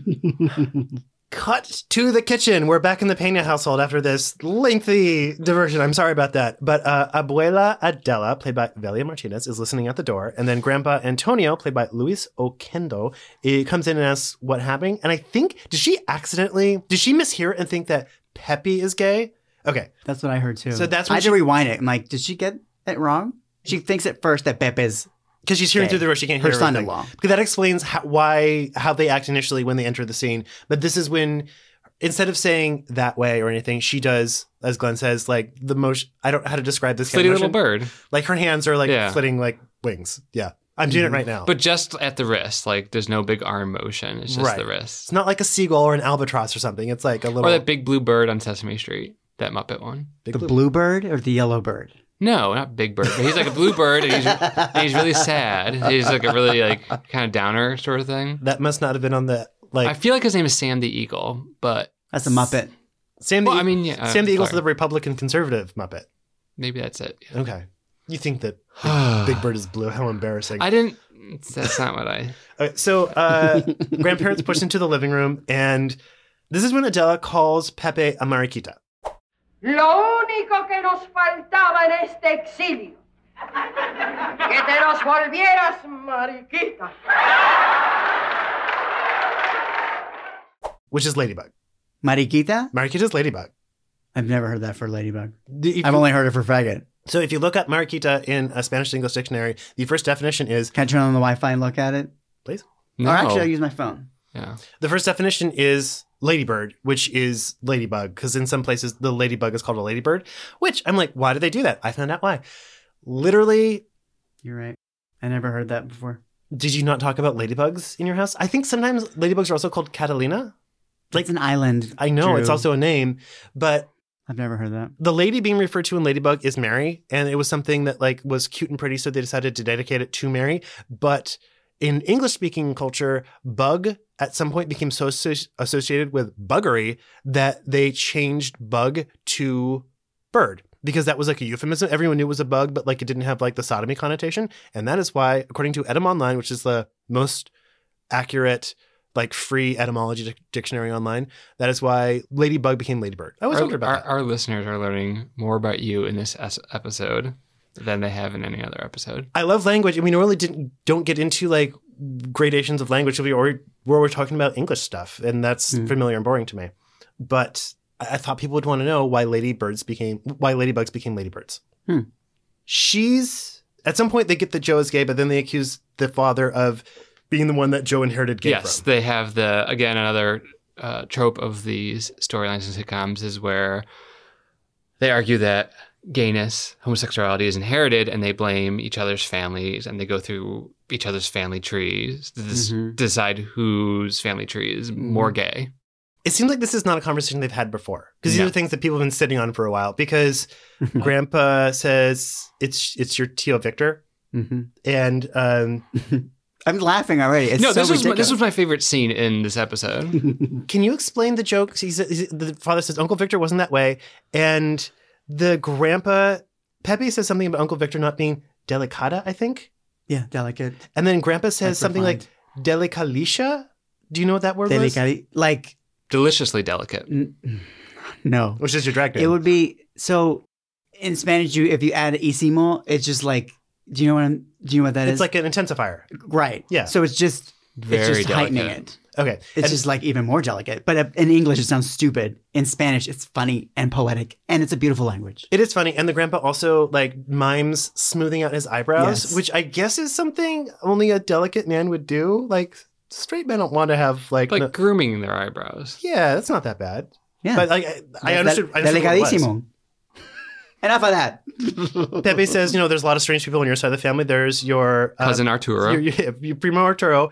Cut to the kitchen. We're back in the Pena household after this lengthy diversion. I'm sorry about that. But uh, Abuela Adela, played by Velia Martinez, is listening at the door. And then Grandpa Antonio, played by Luis Oquendo, it comes in and asks what happened. And I think, did she accidentally, did she mishear it and think that Pepe is gay? Okay. That's what I heard too. So that's I when had she- to rewind it. I'm like, did she get it wrong? She thinks at first that Pepe's Because she's hearing Okay. through the door, she can't Her hear everything. son-in-law. Because that explains how, why how they act initially when they enter the scene. But this is when instead of saying that way or anything, she does, as Glenn says, like the motion. I don't know how to describe this. Flitty little motion. bird. Like her hands are like Yeah. flitting like wings. Yeah. I'm doing it right now. But just at the wrist. Like there's no big arm motion. It's just Right. the wrist. It's not like a seagull or an albatross or something. It's like a little. Or that big blue bird on Sesame Street. That Muppet one. big The blue- blue bird or the yellow bird? No, not Big Bird. But he's like a blue bird, and he's, and he's really sad. He's like a really like kind of downer sort of thing. That must not have been on the like. I feel like his name is Sam the Eagle, but That's a Muppet. Sam the well, I mean, yeah, Sam the Eagle's sorry. the Republican conservative Muppet. maybe that's it. Yeah. Okay. You think that Big, Big Bird is blue? How embarrassing. I didn't. That's not what I. Okay, so uh, grandparents push into the living room, and this is when Adela calls Pepe a mariquita. Lo único que nos faltaba en este exilio, que te nos volvieras mariquita. Which is ladybug. Mariquita? Mariquita's ladybug. I've never heard that for ladybug. The- if I've you- only heard it for faggot. So if you look up mariquita in a Spanish English dictionary, the first definition is, Can I turn on the Wi-Fi and look at it? please? No. Or actually, I'll use my phone. yeah. The first definition is ladybird, which is ladybug, because in some places the ladybug is called a ladybird, which I'm like, why did they do that? I found out why. Literally, You're right. I never heard that before. did you not talk about ladybugs in your house? I think sometimes ladybugs are also called Catalina. Like it's an island. I know Drew. it's also a name, but I've never heard that. the lady being referred to in Ladybug is Mary, and it was something that like was cute and pretty, so they decided to dedicate it to Mary. But in English-speaking culture, bug at some point became so associ- associated with buggery that they changed bug to bird, because that was like a euphemism. Everyone knew it was a bug, but like it didn't have like the sodomy connotation. And that is why, according to Edym Online, which is the most accurate like free etymology dic- dictionary online, that is why ladybug became ladybird. I always Our, wondered about our, that. our listeners are learning more about you in this es- episode than they have in any other episode. I love language, and we normally didn't don't get into like gradations of language we or where we're talking about English stuff, and that's Mm. familiar and boring to me. But I, I thought people would want to know why ladybirds became why ladybugs became ladybirds. Hmm. She's at some point they get that Joe is gay, but then they accuse the father of being the one that Joe inherited gay Yes, from. they have the again another uh, trope of these storylines and sitcoms is where they argue that gayness, homosexuality is inherited, and they blame each other's families, and they go through each other's family trees to dis- Mhm. decide whose family tree is more gay. It seems like this is not a conversation they've had before, because these No. are things that people have been sitting on for a while. Because Grandpa says it's it's your Tio Victor, hmm and um, I'm laughing already. It's no, so this was my, ridiculous. this was my favorite scene in this episode. can you explain the joke? He's, he's, the father says Uncle Victor wasn't that way, and the grandpa Pepe says something about Uncle Victor not being delicata, I think, yeah, delicate. and then Grandpa says That's something refined. like delicalicia. Do you know what that word was? Delicate. Like, Deliciously delicate. n- no. Which is your drag name. It would be, so in Spanish, you if you add isimo, it's just like, do you know what I'm, do you know what that is? It's like an intensifier. right. Yeah. So it's just, Very it's just heightening delicate. it. Okay, It's and- just like even more delicate. But uh, in English, it sounds stupid. In Spanish, it's funny and poetic, and it's a beautiful language. it is funny, and the grandpa also like mimes smoothing out his eyebrows, Yes. which I guess is something only a delicate man would do. Like straight men don't want to have like, Like no- grooming their eyebrows. yeah, that's not that bad. Yeah. But like I, I understood. I understood what it was. Delicadísimo. Enough of that. Pepe says, you know, there's a lot of strange people on your side of the family. There's your uh, Cousin Arturo. your, your, your primo Arturo.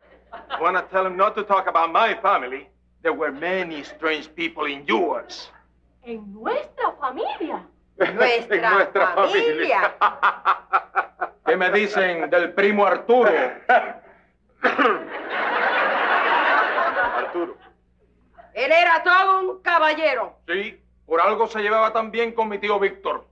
I want to tell him not to talk about my family. There were many strange people in yours. En nuestra familia. Nuestra En nuestra familia. ¿Qué me dicen del primo Arturo? Arturo. Él era todo un caballero. Sí, por algo se llevaba tan bien con mi tío Víctor.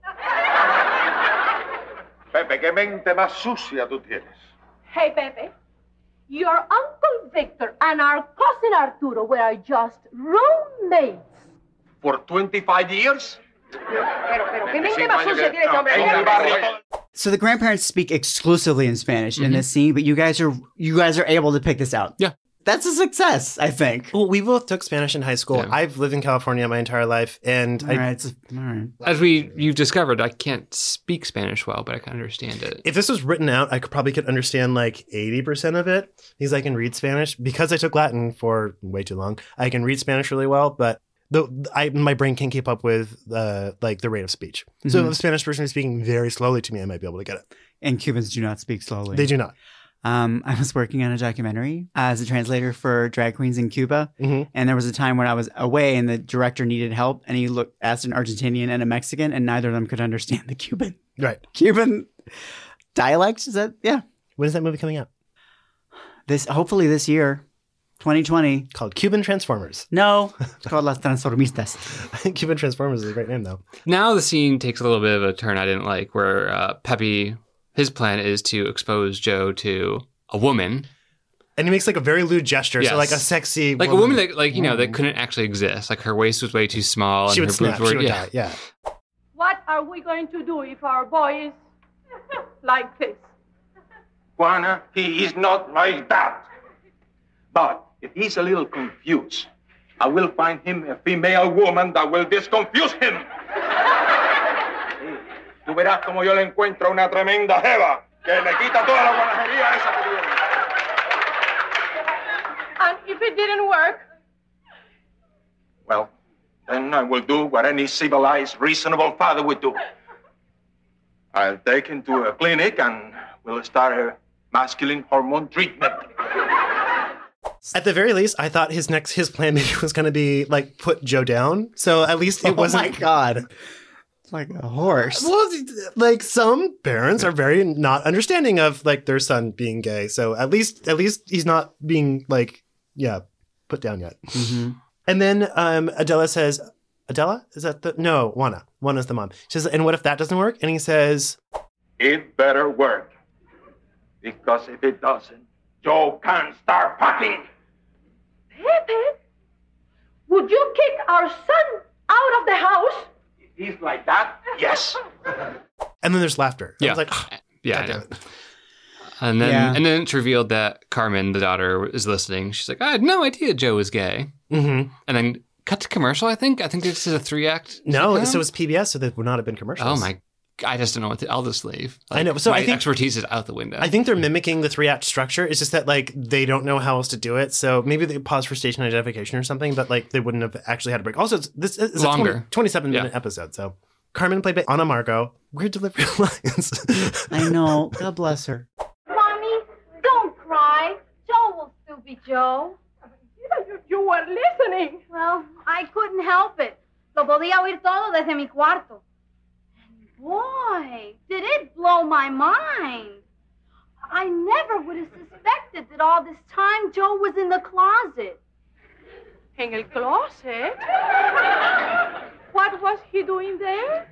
Pepe, qué mente más sucia tú tienes. Hey, Pepe. Your Uncle Victor and our cousin Arturo were just roommates. For twenty-five years? Pero, pero, ¿qué mente veinticinco más años sucia que- tiene este no, hombre? en el barrio. So the grandparents speak exclusively in Spanish in this scene, but you guys are you guys are able to pick this out. Yeah. That's a success, I think. Well, we both took Spanish in high school. Yeah. I've lived in California my entire life, and All I, right, so- all right. As we you've discovered, I can't speak Spanish well, but I can understand it. if this was written out, I could probably could understand like eighty percent of it because I can read Spanish. Because I took Latin for way too long, I can read Spanish really well, but the I my brain can't keep up with uh, like the rate of speech. So Mhm. if a Spanish person is speaking very slowly to me, I might be able to get it. And Cubans do not speak slowly. They do not. Um, I was working on a documentary as a translator for drag queens in Cuba. Mhm. And there was a time when I was away and the director needed help and he looked asked an Argentinian and a Mexican and neither of them could understand the Cuban Right. Cuban dialect. Is that yeah. When is that movie coming out? This hopefully this year. twenty twenty. Called Cuban Transformers. No. It's called Las Transformistas. I think Cuban Transformers is a great name though. Now the scene takes a little bit of a turn I didn't like, where uh, Pepe, his plan is to expose Joe to a woman, And he makes like a very lewd gesture. Yes. So like a sexy like woman. a woman that, like you know, that couldn't actually exist. Like her waist was way too small, and she would her snap. boobs She were would yeah. die. Yeah. What are we going to do if our boy is like this? Juana, he is not like that. But if he's a little confused, I will find him a female woman that will disconfuse him. Sí. Tú verás como yo le encuentro una tremenda jeva que le quita toda la guanajería esa que tiene. And if it didn't work, Well, then I will do what any civilized, reasonable father would do. I'll take him to a clinic and we'll start a masculine hormone treatment. At the very least, I thought his next his plan maybe was going to be like put Joe down. So at least it Oh wasn't. my God. It's like a horse. Well, like some parents are very not understanding of like their son being gay. So at least at least he's not being like yeah put down yet. Mm-hmm. And then um, Adela says, Adela is that the no Juana Juana's the mom. She says, and what if that doesn't work? And he says, It better work. Because if it doesn't, Joe can't start fucking. Pepe, would you kick our son out of the house? He's like that? Yes. and then there's laughter. I Yeah. was like, "Ah, Yeah, I God damn know. it." And then Yeah. and then it's revealed that Carmen, the daughter, is listening. She's like, I had no idea Joe was gay. Mhm. And then cut to commercial. I think I think this is a three act. No, so it's P B S, so there would not have been commercials. Oh my! I just don't know what to. I'll just leave. I know, so my I think- expertise is out the window. I think they're mimicking the three act structure. It's just that like they don't know how else to do it. So maybe they pause for station identification or something, but like they wouldn't have actually had a break. Also, it's, this is Longer. a twenty, twenty-seven minute Yeah. episode. So Carmen played by Ana Margot. Weird delivery of lines. I know. God bless her. Mommy, don't cry. Joe will still be Joe. You, you were listening. Well, I couldn't help it. Lo podía oír todo desde mi cuarto. And boy, did it blow my mind. I never would have suspected that all this time Joe was in the closet. En el closet. What was he doing there?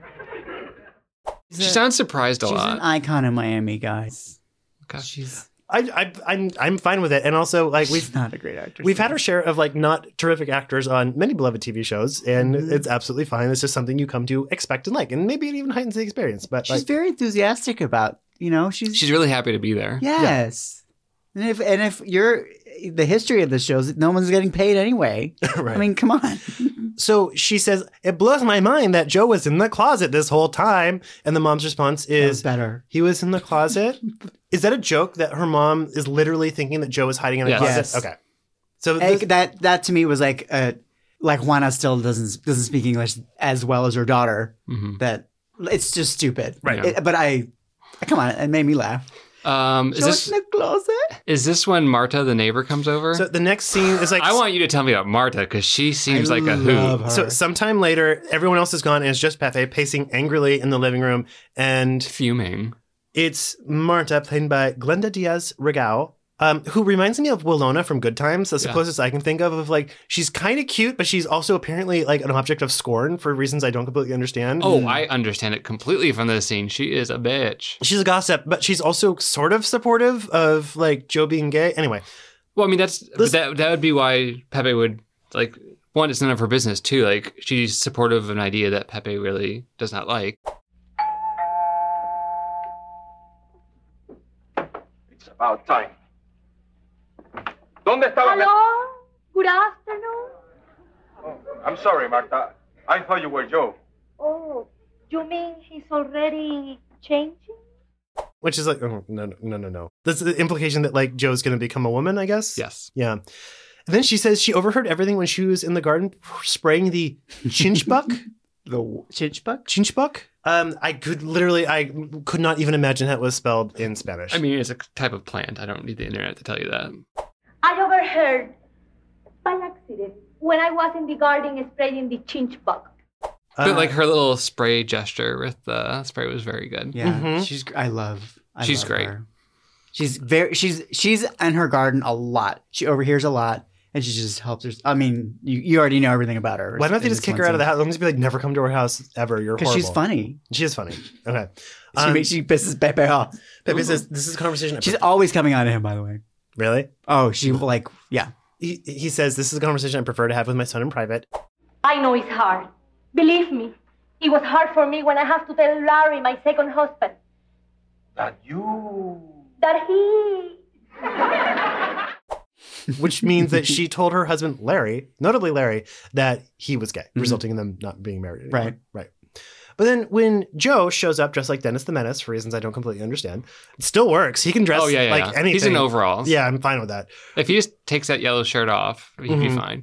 she sounds surprised a She's lot. an icon in Miami, guys. Okay. She's I, I, I'm, I'm fine with it. And also, like, we've she's not a great actress. we've had our share of like not terrific actors on many beloved T V shows, and Mhm. it's absolutely fine. It's just something you come to expect and like, and maybe it even heightens the experience. But She's like, very enthusiastic about, you know, she's, She's really happy to be there. yes. And if and if you're the history of the shows, no one's getting paid anyway. right. I mean, come on. So she says, it blows my mind that Joe was in the closet this whole time. And the mom's response That was is, better. he was in the closet? Is that a joke that her mom is literally thinking that Joe is hiding in a Yes. closet? Yes. Okay. So Like, this- that that to me was like uh like Juana still doesn't doesn't speak English as well as her daughter. Mhm. That it's just stupid. Right. It- but I come on, it made me laugh. Um, is Joe's this in the closet. is this when Marta, the neighbor, comes over? so the next scene is like, I want you to tell me about Marta because she seems I like a love who. her. so sometime later, everyone else is gone and it's just Pepe pacing angrily in the living room. And Fuming. it's Marta, played by Glenda Diaz Regao, um, who reminds me of Willona from Good Times. That's the Yeah. closest I can think of. Of like, she's kind of cute, but she's also apparently like an object of scorn for reasons I don't completely understand. Oh, I understand it completely from this scene. She is a bitch. She's a gossip, but she's also sort of supportive of like Joe being gay. Anyway, Well, I mean, that's but Listen- that that would be why Pepe would like. One, it's none of her business. Two, like she's supportive of an idea that Pepe really does not like. It's about time. ¿Dónde estaba? Hello? Good afternoon. Oh, I'm sorry, Marta. I thought you were Joe. Oh, you mean he's already changing? Which is like, oh, no, no, no, no. That's the implication that like Joe's going to become a woman, I guess. Yes. Yeah. And then she says she overheard everything when she was in the garden spraying the chinchbuck. The chinchbuck? Chinchbuck? Um, I could literally, I could not even imagine how it was spelled in Spanish. I mean, it's a type of plant. I don't need the internet to tell you that. I overheard by accident when I was in the garden spraying the chinchbuck. But Uh, like her little spray gesture with the spray was very good. Yeah, Mhm. she's. I love. I She's love great. her. She's very. She's she's in her garden a lot. She overhears a lot, and she just helps her. I mean, you, you already know everything about her. why don't they just kick her out of the house? Let me just be like, never come to our house ever. You're Because horrible. she's funny. She is funny. Okay. She Um, makes she pisses Pepe off. Pepe says, this is a conversation. I She's prefer- always coming on to him. By the way. really? Oh, she like yeah. He, he says, this is a conversation I prefer to have with my son in private. I know it's hard. Believe me, it was hard for me when I have to tell Larry, my second husband, That you... that he... Which means that she told her husband, Larry, notably Larry, that he was gay, Mhm. resulting in them not being married anymore. Right. Right. But then when Joe shows up dressed like Dennis the Menace, for reasons I don't completely understand, it still works. He can dress Oh, yeah, yeah. like yeah. anything. He's in overalls. Yeah, I'm fine with that. If he just takes that yellow shirt off, he'd be Mhm. fine.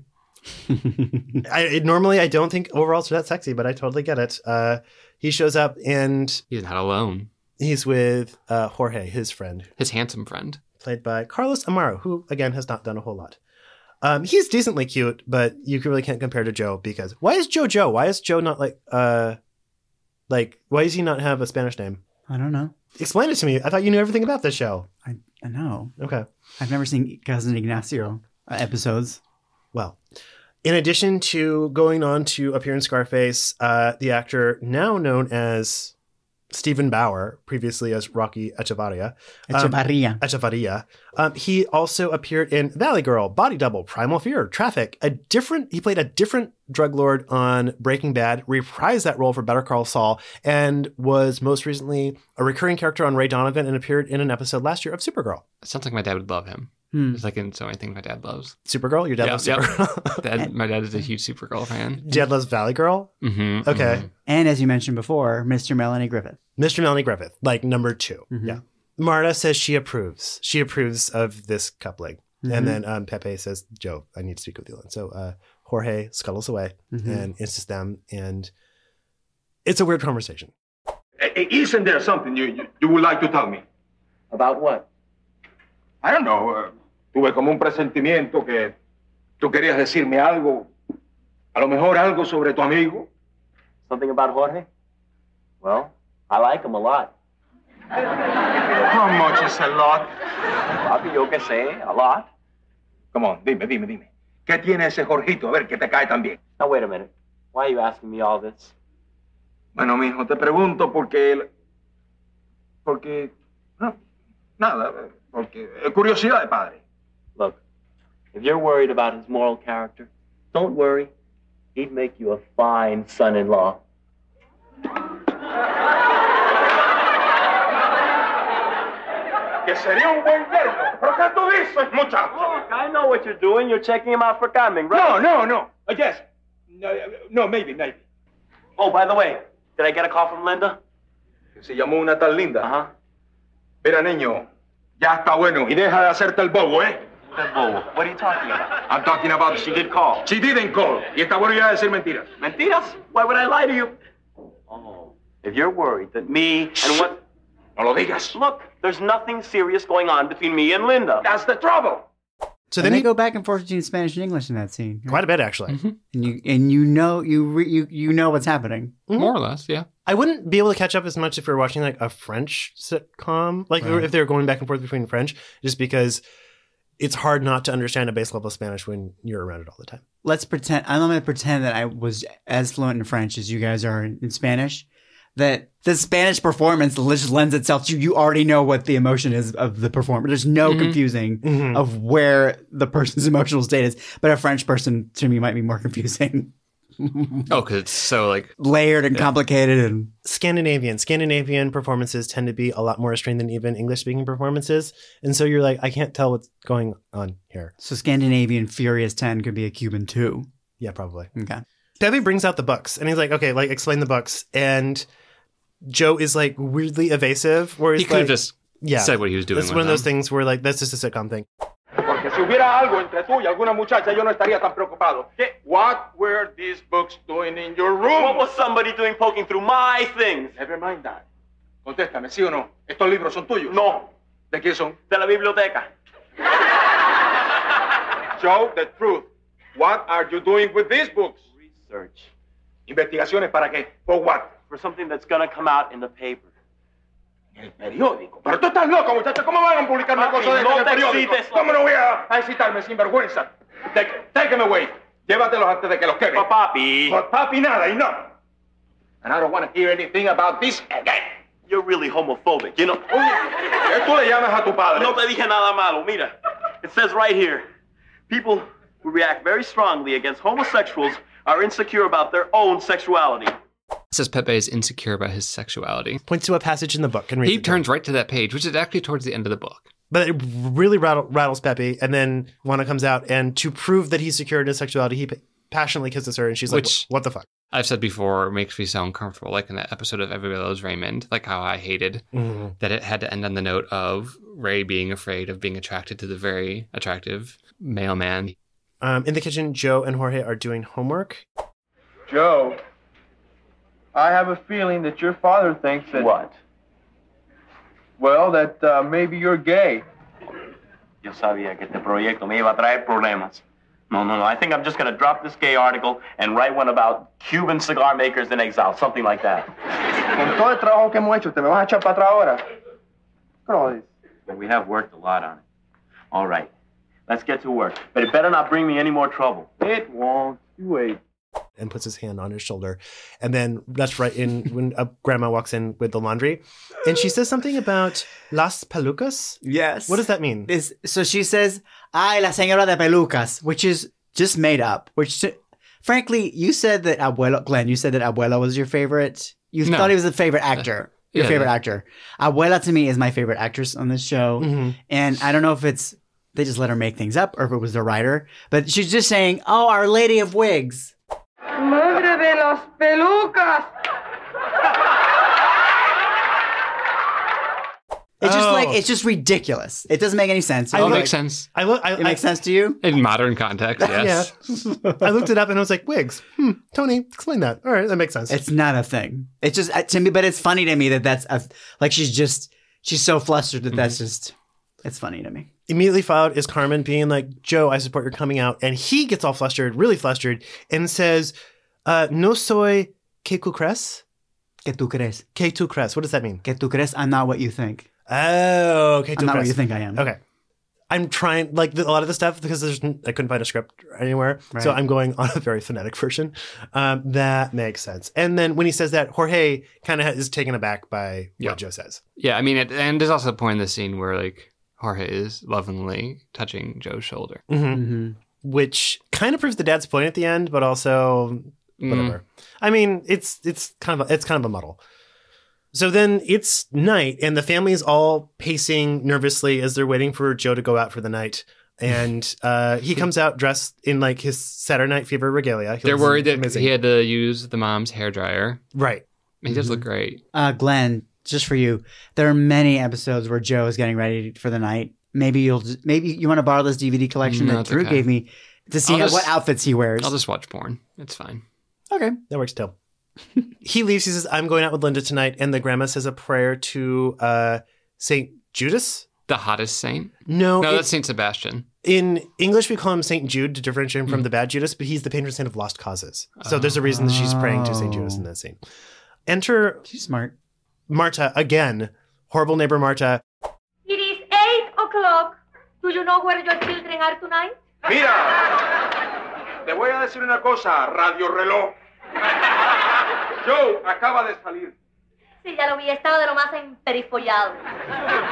I, it, normally, I don't think overalls are that sexy, but I totally get it. Uh, he shows up and He's not alone. he's with uh, Jorge, his friend, His handsome friend. played by Carlos Amaro, who, again, has not done a whole lot. Um, he's decently cute, but you really can't compare to Joe because why is Joe Joe? Why is Joe not like, uh, like, why does he not have a Spanish name? I don't know. Explain it to me. I thought you knew everything about this show. I I know. Okay. I've never seen Cousin Ignacio uh, episodes. Well, in addition to going on to appear in Scarface, uh, the actor now known as Stephen Bauer, previously as Rocky Echevarria, um, Echevarria. Echevarria, um, he also appeared in Valley Girl, Body Double, Primal Fear, Traffic. A different, he played a different drug lord on Breaking Bad, reprised that role for Better Call Saul, and was most recently a recurring character on Ray Donovan and appeared in an episode last year of Supergirl. It sounds like my dad would love him. Hmm. It's like in so many things my dad loves. Supergirl? Your dad Yeah, loves yep. Supergirl? Dad, my dad is a huge Supergirl fan. Dad loves Valley Girl? Mm-hmm, Okay. mm-hmm. And as you mentioned before, Mister Melanie Griffith. Mister Melanie Griffith, like number two. Mhm. Yeah. Marta says she approves. She approves of this coupling. Mhm. And then um, Pepe says, Joe, I need to speak with you. And so uh, Jorge scuttles away Mhm. and insists them. And it's a weird conversation. I- Isn't there something you, you, you would like to tell me? About what? I don't know. Uh, tuve como un presentimiento que tú querías decirme algo. A lo mejor algo sobre tu amigo. Something about Jorge? Well, I like him a lot. How much is a lot? Papi, yo que sé, a lot. Come on, dime, dime, dime. ¿Qué tiene ese Jorgito? A ver, que te cae tan bien. Now, wait a minute. Why are you asking me all this? Bueno, mijo, te pregunto porque... él- Porque... No, nada, porque... eh, Curiosidad de padre. Look, if you're worried about his moral character, don't worry. He'd make you a fine son-in-law. Que sería un buen yerno. ¿Pero qué tú dices, muchacho? Look, I know what you're doing. You're checking him out for coming, right? No, no, no. Uh, yes. No, no, maybe, maybe. Oh, by the way, did I get a call from Linda? Que se llamó una tal linda. Uh-huh. Mira, niño, ya está bueno. Y deja de hacerte el bobo, ¿eh? The bull. What are you talking about? I'm talking about... She did call. She didn't call. Y está bueno ya de decir mentiras. Mentiras? Why would I lie to you? Oh, if you're worried that me and what... No lo digas. Look, there's nothing serious going on between me and Linda. That's the trouble. So And then they he, go back and forth between Spanish and English in that scene. right? quite a bit, actually. Mm-hmm. And you and you know you re, you you know what's happening. More or less, yeah. I wouldn't be able to catch up as much if we were watching like a French sitcom, like Right. if they were going back and forth between French, just because it's hard not to understand a base level of Spanish when you're around it all the time. Let's pretend I'm going to pretend that I was as fluent in French as you guys are in, in Spanish. That the Spanish performance just lends itself to you already know what the emotion is of the performer. There's no Mhm. confusing Mhm. of where the person's emotional state is. But a French person to me might be more confusing. Oh, because it's so like layered and complicated and Scandinavian. Scandinavian performances tend to be a lot more restrained than even English-speaking performances. And so you're like, I can't tell what's going on here. So Scandinavian Furious ten could be a Cuban two. Yeah, probably. Okay. Pepe brings out the books and he's like, okay, like explain the books. And Joe is like weirdly evasive. Where he's he could have like, just yeah, said what he was doing. It's with one of those them. things where like, that's just a sitcom thing. Porque si hubiera algo entre tú y alguna muchacha, yo no estaría tan preocupado. What were these books doing in your room? What was somebody doing poking through my things? Never mind that. Contéstame, ¿sí o no? ¿Estos libros son tuyos? No. ¿De quién son? De la biblioteca. Joe, the truth. What are you doing with these books? Research. ¿Investigaciones para qué? For what? For something that's gonna come out in the paper. El periódico. Pero tú estás loco, muchacho. ¿Cómo van a publicar una Papi, cosa de no esto en el te periódico? excites. ¿Cómo no voy a, a excitarme sin vergüenza? Take, take them away. Llévatelos antes de que los queme. But papi. But papi nada, enough. And I don't want to hear anything about this again. You're really homophobic, you know. Oye, ¿qué tú le llamas a tu padre? No te dije nada malo. Mira, it says right here, people who react very strongly against homosexuals are insecure about their own sexuality. It says Pepe is insecure about his sexuality. Points to a passage in the book and reads He it turns right to that page, which is actually towards the end of the book. But it really rattle, rattles Pepe. And then Juana comes out, and to prove that he's secure in his sexuality, he p- passionately kisses her, and she's Which- like, what the fuck? I've said before, it makes me so uncomfortable, like in that episode of Everybody Loves Raymond, like how I hated Mm-hmm. that it had to end on the note of Ray being afraid of being attracted to the very attractive mailman. Um, in the kitchen, Joe and Jorge are doing homework. Joe, I have a feeling that your father thinks that... What? Well, that uh, maybe you're gay. Yo sabía que este proyecto me iba a traer problemas. No, no, no. I think I'm just going to drop this gay article and write one about Cuban cigar makers in exile, something like that. Con todo el trabajo que hemos hecho, ¿te me vas a echar para atrás ahora? Cross. But we have worked a lot on it. All right. Let's get to work. But it better not bring me any more trouble. It won't. You wait. And puts his hand on his shoulder. And then that's right in when a grandma walks in with the laundry. And she says something about las pelucas. yes. What does that mean? This, so she says, ay, la señora de pelucas, which is just made up. Which, frankly, you said that Abuelo, Glenn, you said that Abuela was your favorite. You No. thought he was a favorite actor. Your Yeah, favorite yeah. actor. Abuela, to me, is my favorite actress on this show. Mm-hmm. And I don't know if it's, they just let her make things up or if it was the writer. But she's just saying, oh, Our Lady of Wigs. Madre de las pelucas. It's just Oh. like, it's just ridiculous. It doesn't make any sense. It It's all like- makes sense. I look. I, It makes I, sense to you? In modern context, yes. Yeah. I looked it up and I was like, wigs. Hmm. Tony, explain that. All right, that makes sense. It's not a thing. It's just uh, to me, but it's funny to me that that's a, like she's just she's so flustered that that's just it's funny to me. Immediately followed is Carmen being like, Joe, I support your coming out. And he gets all flustered, really flustered, and says, uh, no soy que tú crees? Que tú crees? Que tú crees. What does that mean? Que tú crees? I'm not what you think. Oh, que tú I'm not crees. what you think I am. Okay. I'm trying, like, the, a lot of the stuff, because there's, I couldn't find a script anywhere. So Right. I'm going on a very phonetic version. Um, that makes sense. And then when he says that, Jorge kind of is taken aback by Yeah. what Joe says. Yeah, I mean, it, and there's also a point in the scene where, like, Jorge is lovingly touching Joe's shoulder. Mm-hmm. Mm-hmm. Which kind of proves the dad's point at the end, but also whatever. I mean, it's it's kind of a, it's kind of a muddle. So then it's night, and the family is all pacing nervously as they're waiting for Joe to go out for the night. And uh, he comes out dressed in like his Saturday Night Fever regalia. He They're looks worried that amazing. he had to use the mom's hairdryer. Right. He does look great. Uh, Glenn, just for you, there are many episodes where Joe is getting ready for the night. Maybe you'll just, maybe you want to borrow this D V D collection No, that it's Drew okay. gave me to see I'll how, just- what outfits he wears. I'll just watch porn. It's fine. Okay. That works too. He leaves. He says, I'm going out with Linda tonight. And the grandma says a prayer to uh, Saint Judas. The hottest saint? No, No, it- that's Saint Sebastian. in English, we call him Saint Jude to differentiate him from Mm. the bad Judas, but he's the patron saint of lost causes. So there's a reason that she's praying to Saint Judas in that scene. Enter She's smart. Marta again. Horrible neighbor Marta. It is eight o'clock. Do you know where your children are tonight? Mira, te voy a decir una cosa, radio reloj. Joe acaba de salir. Sí, ya lo vi. Estaba de lo más emperifollado.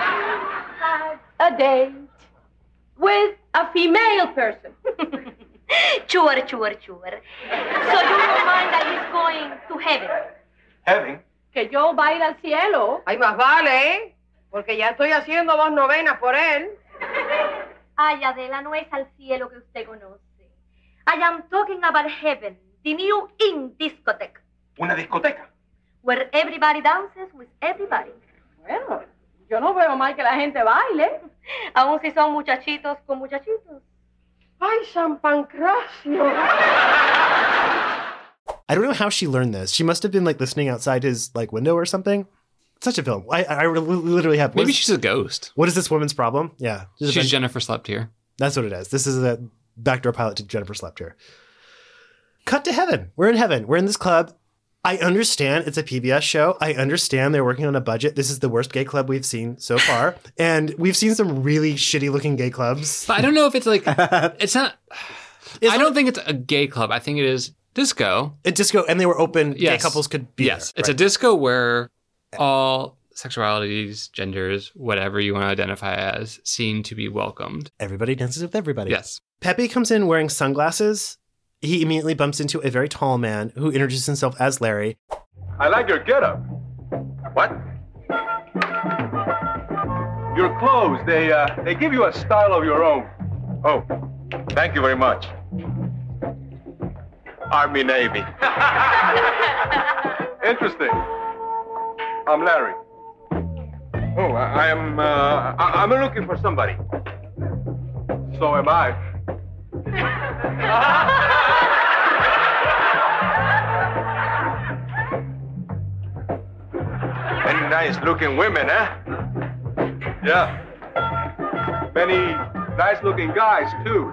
A date with a female person. Sure, sure, sure. So you don't mind that he's going to heaven? Heaven? Que yo va a ir al cielo. Ay, más vale, ¿eh? Porque ya estoy haciendo dos novenas por él. Ay, Adela, no es al cielo que usted conoce. I am talking about heaven, the new in discotheque, Una discoteca. where everybody dances with everybody. Bueno, yo no veo mal que la gente baile. Aun si son muchachitos con muchachitos. Ay, San Pancracio. I don't know how she learned this. She must have been like listening outside his like window or something. Such a film. I, I literally have. Maybe is, she's a ghost. What is this woman's problem? Yeah, She's been, Jennifer Slept Here. That's what it is. This is a backdoor pilot to Jennifer Slept Here. Cut to heaven. We're in heaven. We're in this club. I understand it's a P B S show. I understand they're working on a budget. This is the worst gay club we've seen so far. And we've seen some really shitty looking gay clubs. But I don't know if it's like, it's not, It's I don't like- think it's a gay club. I think it is disco. A disco, and they were open. Yes. Gay couples could be Yes. there. It's a disco where all sexualities, genders, whatever you want to identify as, seem to be welcomed. Everybody dances with everybody. Yes. Pepe comes in wearing sunglasses. He immediately bumps into a very tall man who introduces himself as Larry. I like your getup. What? Your clothes, they uh, they give you a style of your own. Oh, thank you very much. Army, Navy. Interesting. I'm Larry. Oh, I, I am, uh, I, I'm looking for somebody. So am I. Many nice looking women, eh? Yeah. Many nice-looking guys, too.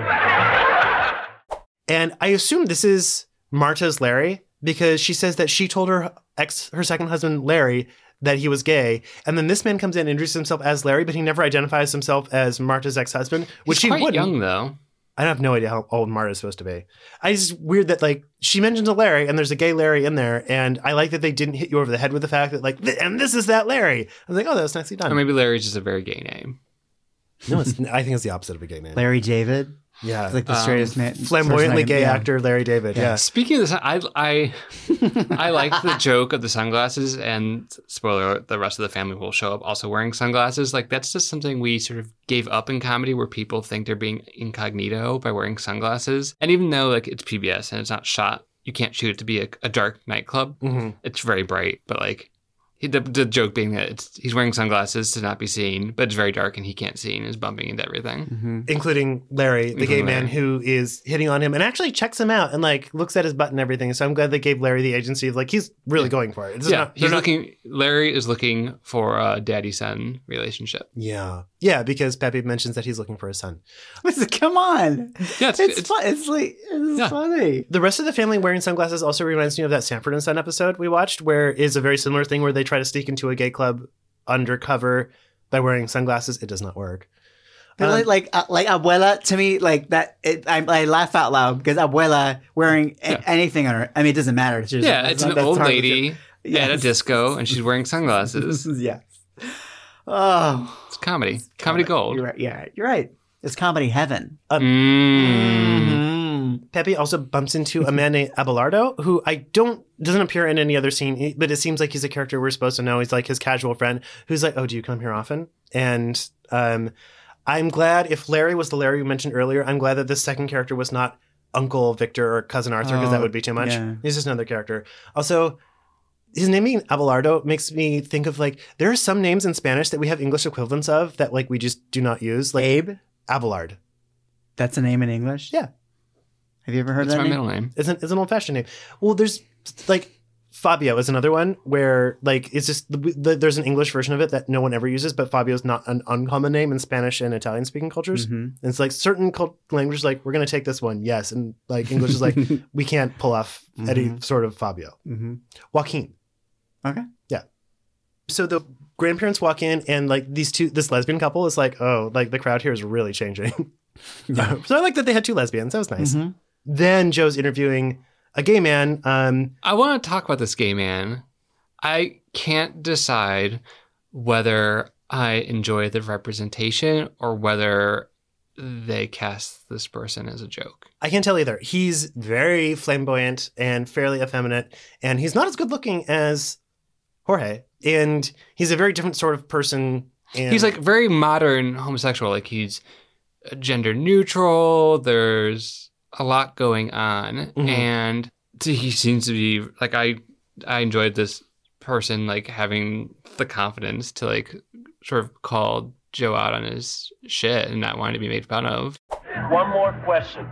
And I assume this is Marta's Larry because she says that she told her ex, her second husband, Larry, that he was gay. And then this man comes in and introduces himself as Larry, but he never identifies himself as Marta's ex-husband, which He's he quite wouldn't. young, though. I have no idea how old Marta's supposed to be. I just weird that like she mentions a Larry and there's a gay Larry in there, and I like that they didn't hit you over the head with the fact that like, th- and this is that Larry. I was like, oh, that was nicely done. Or maybe Larry's just a very gay name. No, it's, I think it's the opposite of a gay name. Larry David. Yeah, It's like the Um, straightest man. flamboyantly person I can- gay yeah. actor Larry David. Yeah. Speaking of this, I I I like the joke of the sunglasses, and spoiler alert, the rest of the family will show up also wearing sunglasses. Like that's just something we sort of gave up in comedy, where people think they're being incognito by wearing sunglasses. And even though like it's P B S and it's not shot, you can't shoot it to be a, a dark nightclub. Mm-hmm. It's very bright, but like he, the, the joke being that it's, he's wearing sunglasses to not be seen, but it's very dark and he can't see and is bumping into everything. Mm-hmm. Including Larry, the Including gay man Larry. who is hitting on him and actually checks him out and like looks at his butt and everything. So I'm glad they gave Larry the agency of like he's really going for it. It's Yeah, not- he's they're not- looking. Larry is looking for a daddy-son relationship. Yeah, yeah, because Pepe mentions that he's looking for a son. Come on. Yeah, it's, It's, it's, fun. It's like, it's Yeah. funny. The rest of the family wearing sunglasses also reminds me of that Sanford and Son episode we watched, where is a very similar thing where they try to sneak into a gay club undercover by wearing sunglasses. It does not work. But Um, like, like, uh, like abuela to me, like that. It, I, I laugh out loud because abuela wearing a- Yeah. anything on her. I mean, it doesn't matter. It's just, yeah, it's an that's old hard to lady do. at a Yes. disco, and she's wearing sunglasses. Yes. Oh, It's comedy, comedy gold. You're right. Yeah, you're right. It's comedy heaven. Mm. Pepe also bumps into a man named Abelardo, who I don't doesn't appear in any other scene, but it seems like he's a character we're supposed to know. He's like his casual friend who's like, "Oh, do you come here often?" And um, I'm glad if Larry was the Larry we mentioned earlier, I'm glad that this second character was not Uncle Victor or Cousin Arthur, because that Oh, would be too much. yeah. He's just another character. Also, his name being Abelardo makes me think of like there are some names in Spanish that we have English equivalents of that like we just do not use, like Abe. Abelard. That's a name in English. Yeah. Have you ever heard That's that my name? middle name. It's an, it's an old fashioned name. Well, there's like Fabio is another one where like it's just the, the, there's an English version of it that no one ever uses, but Fabio is not an uncommon name in Spanish and Italian speaking cultures. Mhm. And it's like certain cult- languages like we're going to take this one, yes, and like English is like we can't pull off any Mhm. sort of Fabio. Mm-hmm. Joaquin. Okay. Yeah. So the grandparents walk in and like these two this lesbian couple is like, oh, like the crowd here is really changing. So I like that they had two lesbians. That was nice. Mhm. Then Joe's interviewing a gay man. Um, I want to talk about this gay man. I can't decide whether I enjoy the representation or whether they cast this person as a joke. I can't tell either. He's very flamboyant and fairly effeminate, and he's not as good looking as Jorge. And he's a very different sort of person. And he's like very modern homosexual. Like he's gender neutral. There's a lot going on. Mm-hmm. And he seems to be like, I, I enjoyed this person, like having the confidence to like sort of call Joe out on his shit and not wanting to be made fun of. One more question.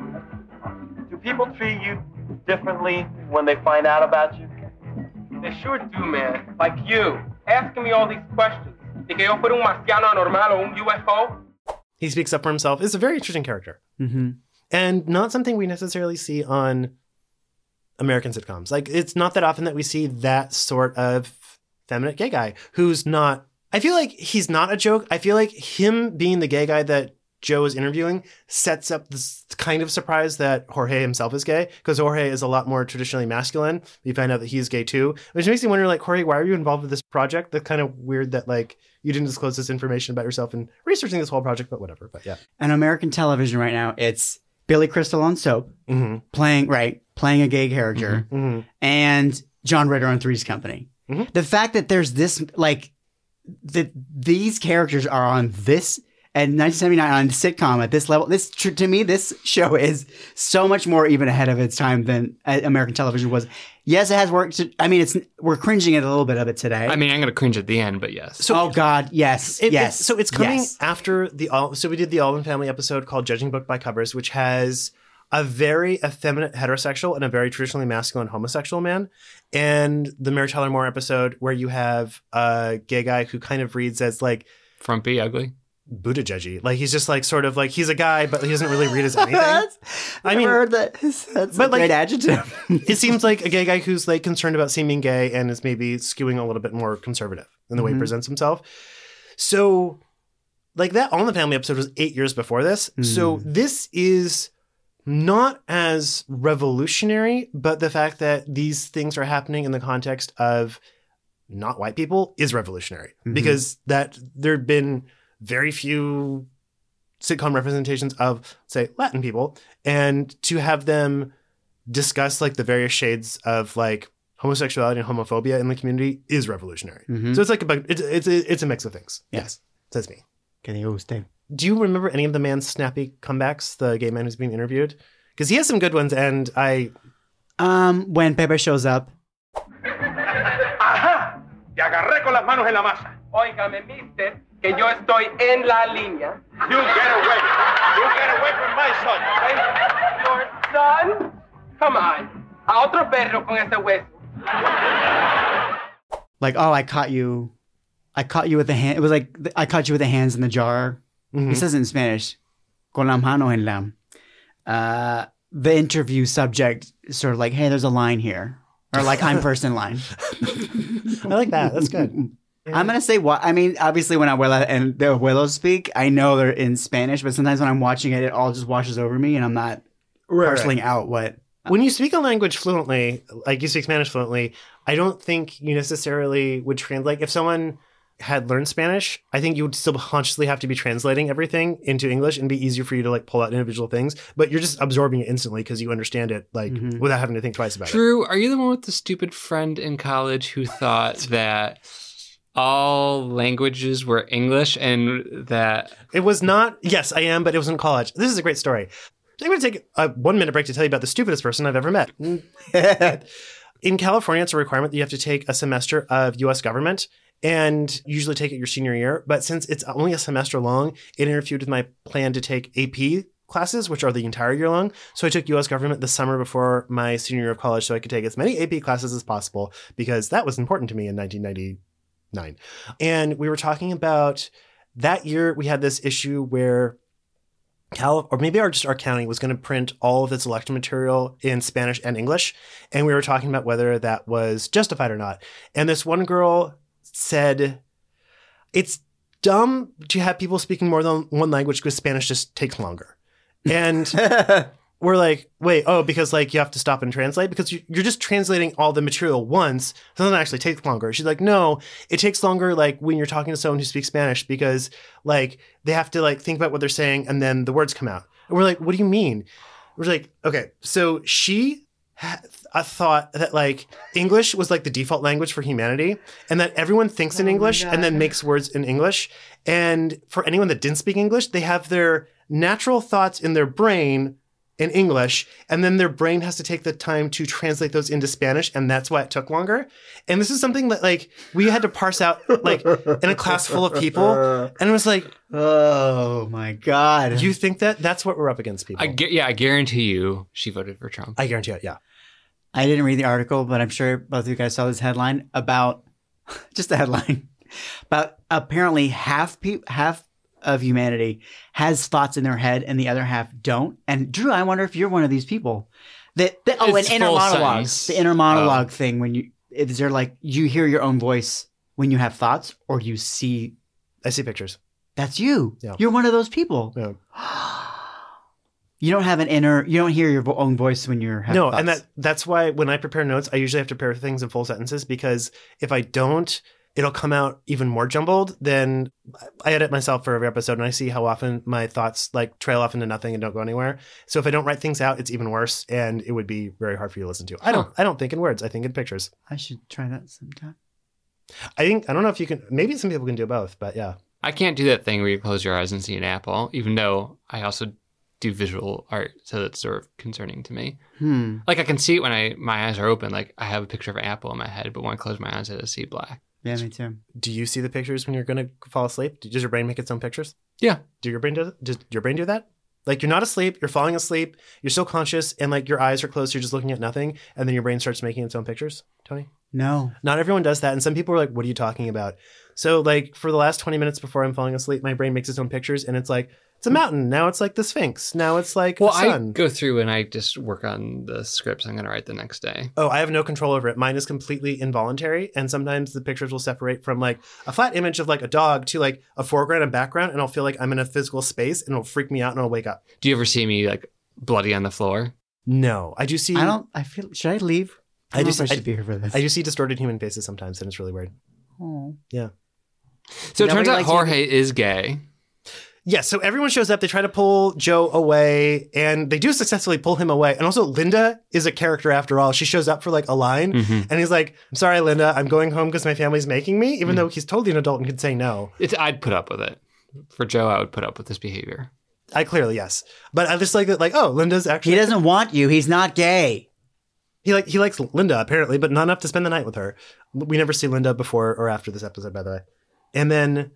Do people treat you differently when they find out about you? They sure do, man. Like you, asking me all these questions. De que yo fuera un marciano anormal o un U F O? He speaks up for himself. It's a very interesting character. Mm-hmm. And not something we necessarily see on American sitcoms. Like, it's not that often that we see that sort of feminine gay guy who's not... I feel like he's not a joke. I feel like him being the gay guy that Joe is interviewing sets up this kind of surprise that Jorge himself is gay, because Jorge is a lot more traditionally masculine. We find out that he's gay too, which makes me wonder, like, Jorge, why are you involved with this project? That's kind of weird that, like, you didn't disclose this information about yourself in researching this whole project, but whatever. But yeah. On American television right now, it's Billy Crystal on Soap, mm-hmm. playing, right, playing a gay character, mm-hmm. and John Ritter on Three's Company. Mm-hmm. The fact that there's this, like, that these characters are on this at nineteen seventy-nine on sitcom at this level, this to me, this show is so much more even ahead of its time than American television was. Yes, it has worked. To, I mean, it's we're cringing at a little bit of it today. I mean, I'm going to cringe at the end, but yes. So, oh God, yes, it, yes. It, so it's coming yes. after the so we did the Alvin Family episode called "Judging Book by Covers," which has a very effeminate heterosexual and a very traditionally masculine homosexual man, and the Mary Tyler Moore episode where you have a gay guy who kind of reads as like frumpy, ugly. Buttigieg-y. Like he's just like sort of like he's a guy, but he doesn't really read as anything. I mean, heard that. That's but a great like, adjective. It seems like a gay guy who's like concerned about seeming gay and is maybe skewing a little bit more conservative in the way mm-hmm. he presents himself. So, like that All in the Family episode was eight years before this. Mm. So this is not as revolutionary, but the fact that these things are happening in the context of not white people is revolutionary mm-hmm. because that there'd been very few sitcom representations of, say, Latin people, and to have them discuss like the various shades of like homosexuality and homophobia in the community is revolutionary. Mm-hmm. So it's like a it's it's it's a mix of things. Yeah. Yes, says me. Que te guste. Do you remember any of the man's snappy comebacks? The gay man who's being interviewed, because he has some good ones, and I. Um, when Pepe shows up. Ajá, te agarré con las manos en la masa. Óigame, mister. Que yo estoy en la línea. You get away. You get away from my son. Your son? Come on. A otro perro con ese hueso. Like, oh, I caught you. I caught you with the hand. It was like, I caught you with the hands in the jar. Mm-hmm. He says it in Spanish. Con la mano en la. Uh, the interview subject is sort of like, hey, there's a line here. Or like, I'm person line. I like that. That's good. Yeah. I'm going to say what, I mean, obviously when Abuela and the abuelos speak, I know they're in Spanish, but sometimes when I'm watching it, it all just washes over me and I'm not right, parceling right. out what. When you speak a language fluently, like you speak Spanish fluently, I don't think you necessarily would translate. If someone had learned Spanish, I think you would still consciously have to be translating everything into English and be easier for you to like pull out individual things, but you're just absorbing it instantly because you understand it like mm-hmm. without having to think twice about Drew, it. Drew, are you the one with the stupid friend in college who thought that all languages were English and that... It was not... Yes, I am, but it was in college. This is a great story. I'm going to take a one-minute break to tell you about the stupidest person I've ever met. In California, it's a requirement that you have to take a semester of U S government and usually take it your senior year. But since it's only a semester long, it interfered with my plan to take A P classes, which are the entire year long. So I took U S government the summer before my senior year of college so I could take as many A P classes as possible because that was important to me in nineteen ninety-nine. And we were talking about that year we had this issue where Cal, or maybe our, just our county was going to print all of its election material in Spanish and English. And we were talking about whether that was justified or not. And this one girl said, it's dumb to have people speaking more than one language because Spanish just takes longer. And we're like, wait, oh, because like you have to stop and translate because you, you're just translating all the material once. So it doesn't actually take longer. She's like, no, it takes longer like when you're talking to someone who speaks Spanish because like they have to like think about what they're saying and then the words come out. And we're like, what do you mean? We're like, okay, so she ha- I thought that like English was like the default language for humanity and that everyone thinks in Oh my English God. and then makes words in English. And for anyone that didn't speak English, they have their natural thoughts in their brain in English, and then their brain has to take the time to translate those into Spanish, and that's why it took longer. And this is something that like we had to parse out like in a class full of people, and it was like, oh my God. You think that? That's what we're up against, people. I gu- yeah, I guarantee you she voted for Trump. I guarantee it, yeah. I didn't read the article, but I'm sure both of you guys saw this headline about just the headline about apparently half pe- half of humanity has thoughts in their head and the other half don't. And Drew, I wonder if you're one of these people that, that oh, It's an inner full monologue, sentence. the inner monologue Oh. thing when you, is there like, you hear your own voice when you have thoughts or you see, I see pictures. that's you. Yeah. You're one of those people. Yeah. You don't have an inner, you don't hear your vo- own voice when you're having No, thoughts. and that that's why when I prepare notes, I usually have to prepare things in full sentences because if I don't, it'll come out even more jumbled. Then I edit myself for every episode and I see how often my thoughts like trail off into nothing and don't go anywhere. So if I don't write things out, it's even worse and it would be very hard for you to listen to. I don't Huh. I don't think in words. I think in pictures. I should try that sometime. I think I don't know if you can maybe some people can do both, but yeah. I can't do that thing where you close your eyes and see an apple, even though I also do visual art, so that's sort of concerning to me. Hmm. Like I can see it when I my eyes are open, like I have a picture of an apple in my head, but when I close my eyes, I just see black. Yeah, me too. Do you see the pictures when you're gonna fall asleep? Does your brain make its own pictures? Yeah. Do your brain do does your brain do that? Like you're not asleep, you're falling asleep, you're still conscious, and like your eyes are closed, you're just looking at nothing, and then your brain starts making its own pictures, Tony? No. Not everyone does that, and some people are like, what are you talking about? So like for the last twenty minutes before I'm falling asleep, my brain makes its own pictures, and it's like, it's a mountain, now it's like the Sphinx, now it's like Well, the I sun. go through and I just work on the scripts I'm going to write the next day. Oh, I have no control over it. Mine is completely involuntary, and sometimes the pictures will separate from like a flat image of like a dog to like a foreground and background, and I'll feel like I'm in a physical space, and it'll freak me out, and I'll wake up. Do you ever see me like bloody on the floor? No, I do see. I don't, I feel, should I leave? I, I don't just- know if I I- should be here for this. I do see distorted human faces sometimes, and it's really weird. Oh. Yeah. So it turns Nobody out likes you. Jorge is gay. Yeah, so everyone shows up. They try to pull Joe away, and they do successfully pull him away. And also, Linda is a character after all. She shows up for like a line, Mhm. and he's like, "I'm sorry, Linda. I'm going home because my family's making me," even though he's totally an adult and could say no. It's I'd put up with it. For Joe, I would put up with this behavior. I clearly yes, but I just like that. Like, oh, Linda's actually He doesn't want you. He's not gay. He like he likes Linda apparently, but not enough to spend the night with her. We never see Linda before or after this episode, by the way. And then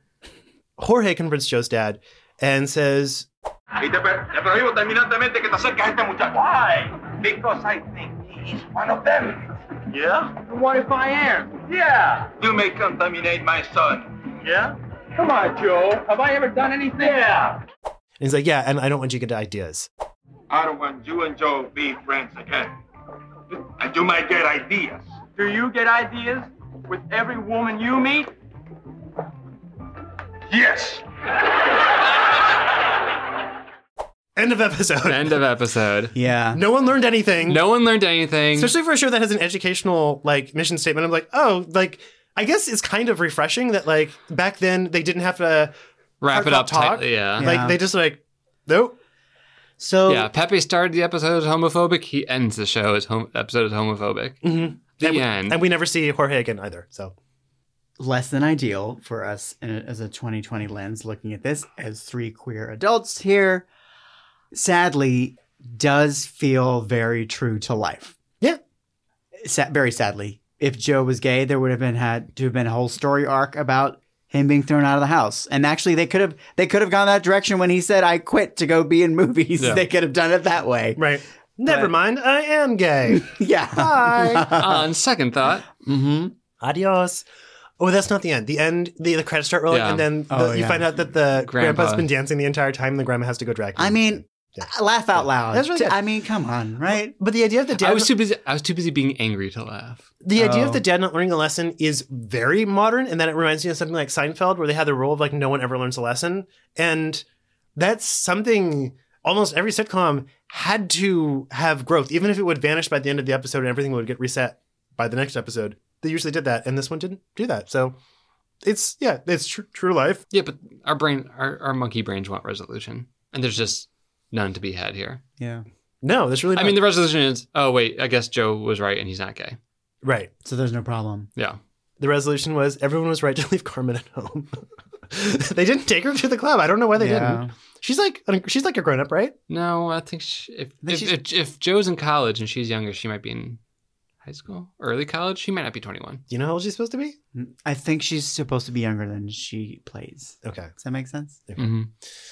Jorge confronts Joe's dad and says, Y te, per- te prohíbo terminantemente que te acerques a este muchacho. Why? Because I think he is one of them. Yeah? What if I am? Yeah. You may contaminate my son. Yeah? Come on, Joe. Have I ever done anything? Yeah. and he's like, yeah, and I don't want you to get ideas. I don't want you and Joe be friends again. And you might get ideas. Do you get ideas with every woman you meet? Yes. End of episode. End of episode. Yeah. No one learned anything. No one learned anything. Especially for a show that has an educational like mission statement. I'm like, oh, like I guess it's kind of refreshing that like back then they didn't have to Wrap it heartfelt up talk. tightly, yeah. Like Yeah. they just like, nope. So Yeah, Pepe started the episode as homophobic. He ends the show as hom- episode as homophobic. Mm-hmm. The and, we, end. and we never see Jorge again either. So less than ideal for us in a, as a twenty twenty lens looking at this as three queer adults here. Sadly, does feel very true to life. yeah, Sa- very sadly. If Joe was gay, there would have been had to have been a whole story arc about him being thrown out of the house. And actually, they could have they could have gone that direction when he said, "I quit to go be in movies." Yeah. They could have done it that way. right. Never But- mind. I am gay. Yeah. Bye. On second thought, Mm-hmm. Adios. Oh, that's not the end. The end, the, the credits start rolling, Yeah. and then the, Oh, you yeah. find out that the Grandpa. grandpa's been dancing the entire time, and the grandma has to go drag him. I mean, Yeah. laugh out loud. That's really good. I mean, come on, right? But the idea of the dad, I was too busy. I was too busy being angry to laugh. the idea Oh. of the dad not learning a lesson is very modern, and then it reminds me of something like Seinfeld, where they had the rule of like no one ever learns a lesson, and that's something almost every sitcom had to have growth, even if it would vanish by the end of the episode and everything would get reset by the next episode. They usually did that, and this one didn't do that. So it's, yeah, it's tr- true life. Yeah, but our brain, our, our monkey brains want resolution, and there's just none to be had here. Yeah. No, there's really not. I mean, the resolution is, oh, wait, I guess Joe was right and he's not gay. Right. So there's no problem. Yeah. The resolution was everyone was right to leave Carmen at home. They didn't take her to the club. I don't know why they Yeah. didn't. She's like she's like a grown up, right? No, I think she, if, think if, she's- if if Joe's in college and she's younger, she might be in high school, early college. She might not be twenty-one. Do you know how old she's supposed to be? I think she's supposed to be younger than she plays. Okay. Does that make sense? Mm-hmm.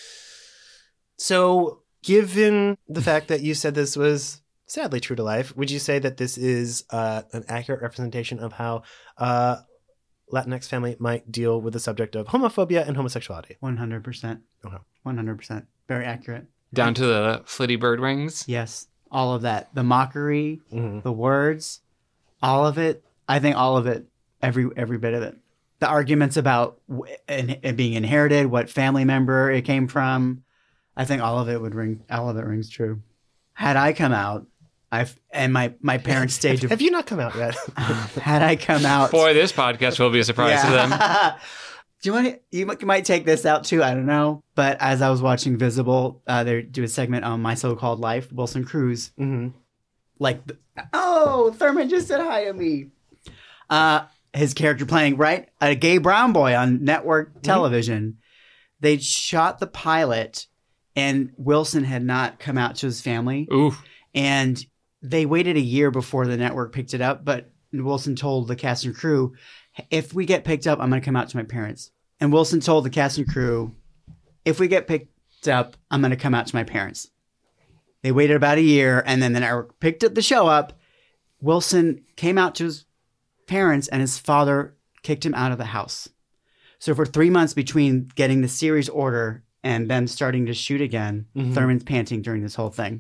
So, given the fact that you said this was sadly true to life, would you say that this is uh, an accurate representation of how uh, Latinx family might deal with the subject of homophobia and homosexuality? one hundred percent. Okay. one hundred percent. Very accurate. Down to the flitty bird wings. Yes. All of that. The mockery, Mhm. the words, all of it. I think all of it, every every bit of it. The arguments about w- and, and being inherited, what family member it came from. I think all of it would ring. All of it rings true. Had I come out, I've and my my parents stayed. Have you not come out yet? Had I come out, Boy, this podcast will be a surprise to them. Do you want to, you, might- you might take this out too. I don't know. But as I was watching Visible, uh, they do a segment on My So-Called Life. Wilson Cruz, Mm-hmm. like, the, oh, Thurman just said hi to me. Uh, his character playing right a gay brown boy on network television. They shot the pilot, and Wilson had not come out to his family. Ooh. And they waited a year before the network picked it up. But Wilson told the cast and crew, if we get picked up, I'm going to come out to my parents. And Wilson told the cast and crew, if we get picked up, I'm going to come out to my parents. They waited about a year, and then the network picked up the show up. Wilson came out to his parents, and his father kicked him out of the house. So for three months between getting the series order and them starting to shoot again, Mhm. Thurman's panting during this whole thing.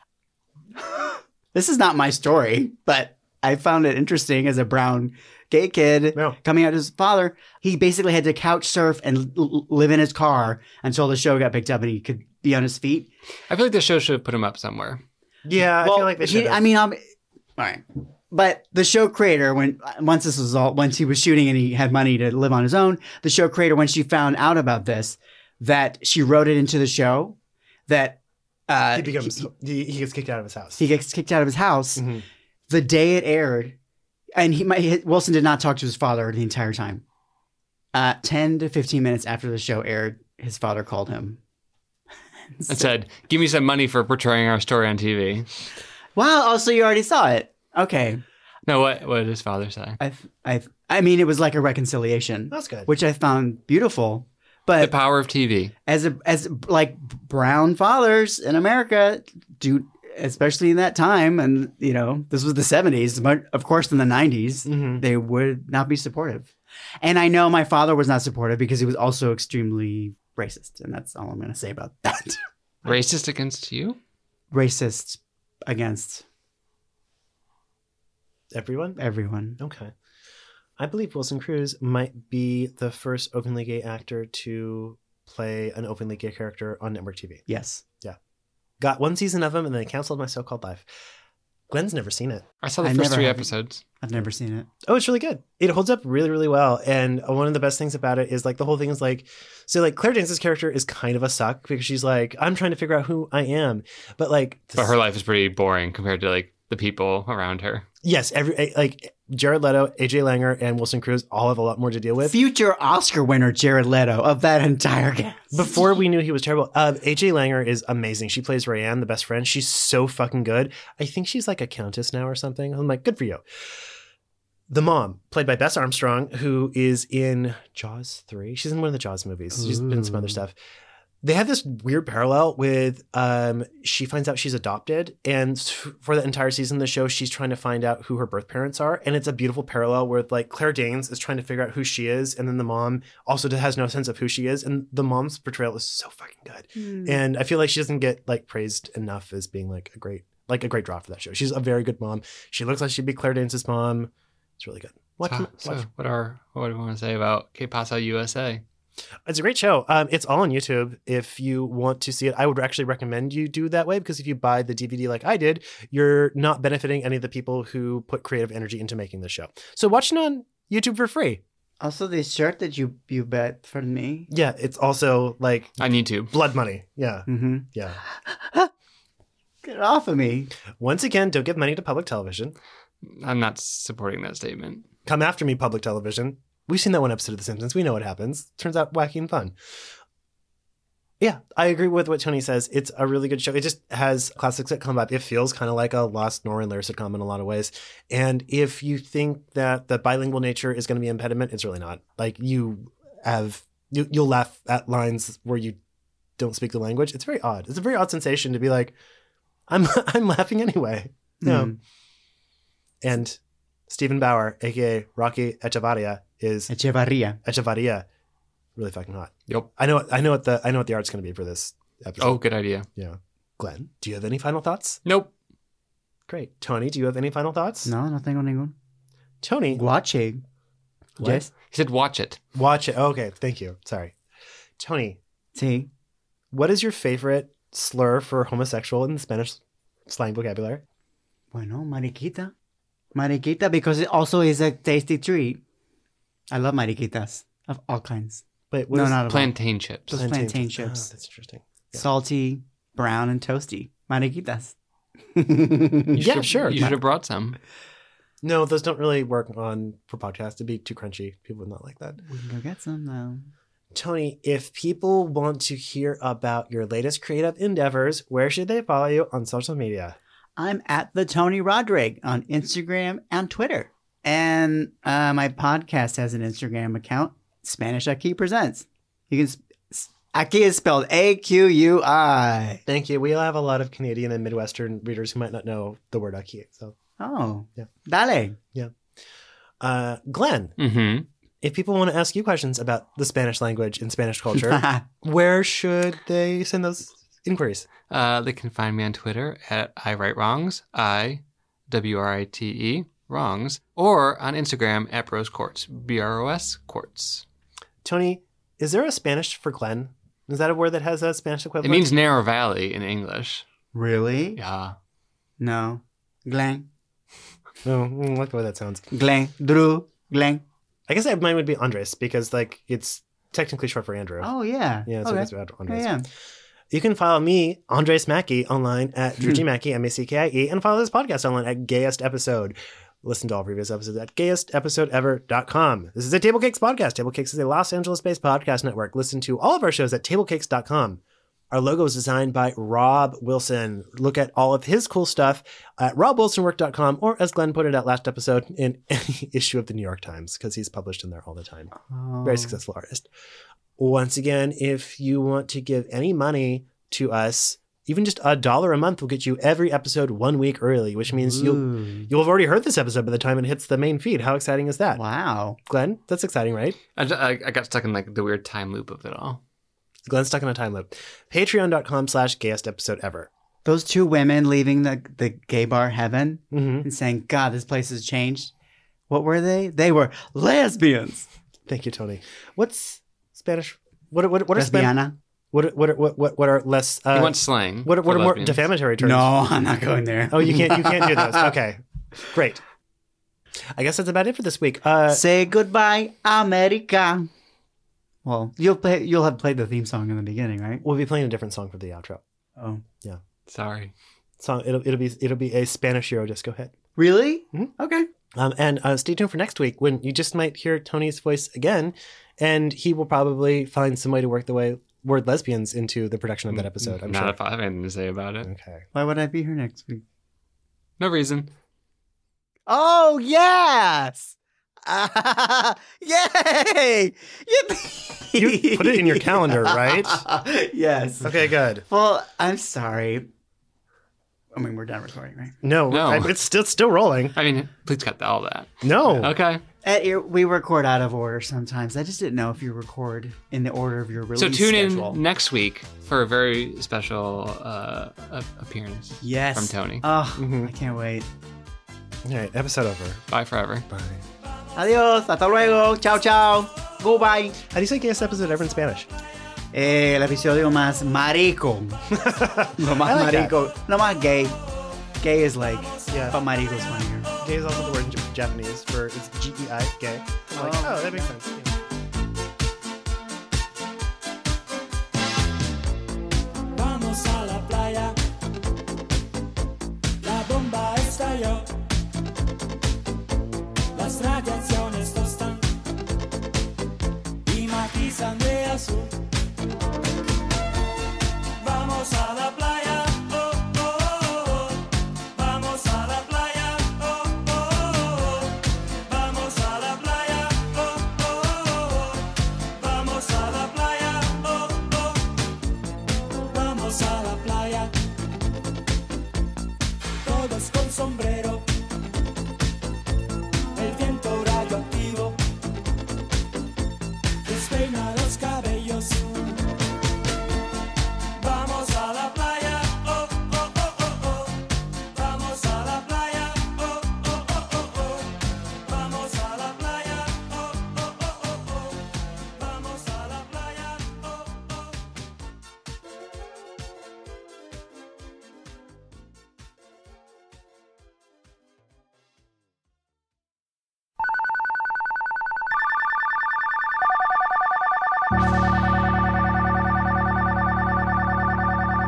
This is not my story, but I found it interesting as a brown gay kid Yeah. coming out to his father. He basically had to couch surf and l- live in his car until the show got picked up and he could be on his feet. I feel like the show should have put him up somewhere. Yeah, I Well, feel like they he- should. I mean, um, all right. But the show creator, when once this was all, once he was shooting and he had money to live on his own, the show creator, when she found out about this, that she wrote it into the show, that uh, he becomes he, he gets kicked out of his house. he gets kicked out of his house Mhm. the day it aired, and he might Wilson did not talk to his father the entire time. Uh, ten to fifteen minutes after the show aired, his father called him And said, give me some money for portraying our story on T V. "Wow, oh, so you already saw it? Okay." No, what what did his father say? I, I, I mean, it was like a reconciliation. That's good. Which I found beautiful. The But power of T V. as a as like brown fathers in America do, especially in that time, and you know this was the seventies, but of course in the nineties Mhm. they would not be supportive. And I know my father was not supportive because he was also extremely racist, and that's all I'm going to say about that. Racist against you? Racist against Everyone? everyone. Okay. I believe Wilson Cruz might be the first openly gay actor to play an openly gay character on network T V. Yes. Got one season of him and then canceled My So-Called Life. Glenn's never seen it. I saw the I first never three have. episodes. I've never seen it. Oh, it's really good. It holds up really, really well. And one of the best things about it is like the whole thing is like, so like Claire Danes' character is kind of a suck because she's like, I'm trying to figure out who I am. But like, But her life is pretty boring compared to like the people around her. yes, every like Jared Leto, A J Langer, and Wilson Cruz all have a lot more to deal with. Future Oscar winner Jared Leto of that entire cast. Before we knew he was terrible, uh, A J Langer is amazing. She plays Rayanne, the best friend. She's so fucking good. I think she's like a countess now or something. I'm like, good for you. The mom, played by Bess Armstrong, who is in Jaws three. She's in one of the Jaws movies. She's been in some other stuff. They have this weird parallel with um, she finds out she's adopted. And for the entire season of the show, she's trying to find out who her birth parents are. And it's a beautiful parallel where like Claire Danes is trying to figure out who she is. And then the mom also has no sense of who she is. And the mom's portrayal is so fucking good. Hmm. And I feel like she doesn't get like praised enough as being like a great, like a great draw for that show. She's a very good mom. She looks like she'd be Claire Danes' mom. It's really good. Watch, So, watch. so what are what do we want to say about Que Pasa U S A? It's a great show. Um, it's all on YouTube. If you want to see it, I would actually recommend you do that way, because if you buy the D V D like I did, you're not benefiting any of the people who put creative energy into making this show. So watch it on YouTube for free. Also, the shirt that you you bet for me. Yeah, it's also like on YouTube. Blood money. Yeah. Mm-hmm. Yeah. Get it off of me. Once again, don't give money to public television. I'm not supporting that statement. Come after me, public television. We've seen that one episode of The Simpsons. We know what happens. Turns out wacky and fun. Yeah, I agree with what Tony says. It's a really good show. It just has classics that come up. It feels kind of like a Lost Nora and Lair sitcom in a lot of ways. And if you think that the bilingual nature is going to be an impediment, it's really not. Like you have, you, you'll laugh at lines where you don't speak the language. It's very odd. It's a very odd sensation to be like, I'm I'm laughing anyway. No. Mm. And Stephen Bauer, aka Rocky Echevarria, is Echevarria. Echevarria. Really fucking hot. Yep. I know I know what the I know what the art's gonna be for this episode. Oh, good idea. Yeah. Glenn, do you have any final thoughts? Nope. Great. Tony, do you have any final thoughts? No, no tengo ningún. Tony. Watching. Yes. He said watch it. Watch it. Oh, okay, thank you. Sorry. Tony. Sí. What is your favorite slur for homosexual in the Spanish slang vocabulary? Bueno, mariquita. Mariquita, because it also is a tasty treat. I love mariquitas of all kinds. Wait, what no, is not plantain chips. Those plantain, plantain chips. chips. Oh, that's interesting. Yeah. Salty, brown, and toasty. Mariquitas. You yeah, should, sure. You should have brought some. No, those don't really work on for podcasts. It'd be too crunchy. People would not like that. We can go get some now. Tony, if people want to hear about your latest creative endeavors, where should they follow you on social media? I'm at the Tony Rodrigue on Instagram and Twitter. And uh, my podcast has an Instagram account, Spanish Aquí Presents. You can Aquí is spelled A Q U I. Thank you. We have a lot of Canadian and Midwestern readers who might not know the word aquí. So, oh, yeah. Dale. Yeah. Uh, Glenn, mm-hmm. if people want to ask you questions about the Spanish language and Spanish culture, where should they send those inquiries? Uh, they can find me on Twitter at I Write Wrongs, I W R I T E, Wrongs, or on Instagram at Bros Quartz, B R O S Quartz. Tony, is there a Spanish for Glenn? Is that a word that has a Spanish equivalent? It means narrow valley in English. Really? Yeah. No. Glenn. Oh, I like the way that sounds. Glenn. Drew. Glenn. I guess mine would be Andres, because like it's technically short for Andrew. Oh, yeah. Yeah, so okay. I guess Andres. Yeah, yeah. You can follow me, Andres Mackey, online at Drew G. Mackey, M A C K I E, and follow this podcast online at Gayest Episode. Listen to all previous episodes at gayest episode ever dot com. This is a Table Cakes podcast. Table Cakes is a Los Angeles-based podcast network. Listen to all of our shows at table cakes dot com. Our logo is designed by Rob Wilson. Look at all of his cool stuff at rob wilson work dot com, or as Glenn put it at last episode, in any issue of the New York Times, because he's published in there all the time. Oh. Very successful artist. Once again, if you want to give any money to us, even just a dollar a month will get you every episode one week early, which means Ooh. you'll you'll have already heard this episode by the time it hits the main feed. How exciting is that? Wow. Glenn, that's exciting, right? I, I, I got stuck in like the weird time loop of it all. Glenn's stuck in a time loop. Patreon dot com slash gayest episode ever. Those two women leaving the, the gay bar heaven mm-hmm. and saying, God, this place has changed. What were they? They were lesbians. Thank you, Tony. What's Spanish? What what what are Lesbiana? Spanish? What what what what what are less? Uh, he wants slang. What what are more lesbians. defamatory terms? No, I'm not going there. Oh, you can't you can't do those. Okay, great. I guess that's about it for this week. Uh, Say goodbye, America. Well, you'll play. You'll have played the theme song in the beginning, right? We'll be playing a different song for the outro. Oh, yeah. Sorry. Song. It'll it'll be it'll be a Spanish Eurodisco hit. Really? Mm-hmm. Okay. Um, and uh, stay tuned for next week when you just might hear Tony's voice again, and he will probably find some way to work the way word lesbians into the production of that episode. I'm Not sure. if I have anything to say about it. Okay. Why would I be here next week? No reason. Oh yes! Uh, yay! Yippee! You put it in your calendar, right? Yes. Okay, good. Well, I'm sorry. I mean, we're done recording, right? No, No. I, it's still still rolling. I mean, please cut all that. No. Okay. At, we record out of order sometimes. I just didn't know if you record in the order of your release So tune schedule. in next week for a very special uh, a- appearance. Yes. From Tony. Oh, Mhm. I can't wait. All right, episode over. Bye forever. Bye. Adiós. Hasta luego. Chao, chao. Goodbye. How do you say gayest episode ever in Spanish? Eh, el episodio más marico. Lo más I like marico. Lo más gay. Gay is like, Yeah. but marico is funnier. Gay is also the word in J- Japanese for it's G E I, gay. I'm like, Oh. oh, that makes sense. Yeah. Vamos a la playa, la bomba estalló, las radiaciones tostan y matizan de azul. Vamos a la playa, oh, oh, oh, oh. Vamos a la playa, oh, oh, oh, oh. Vamos a la playa, oh, oh, oh, oh. Vamos a la playa, oh, oh. Vamos a la playa, todos con sombrero, el viento radioactivo despeina los cabellos. Vamos a la playa, oh, oh, oh, oh, oh. Vamos a la playa, oh, oh, oh, oh, oh. Vamos a la playa, oh, oh, oh, oh, oh. Vamos a la playa, oh, oh.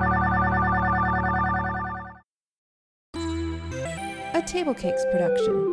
A Table Cakes production.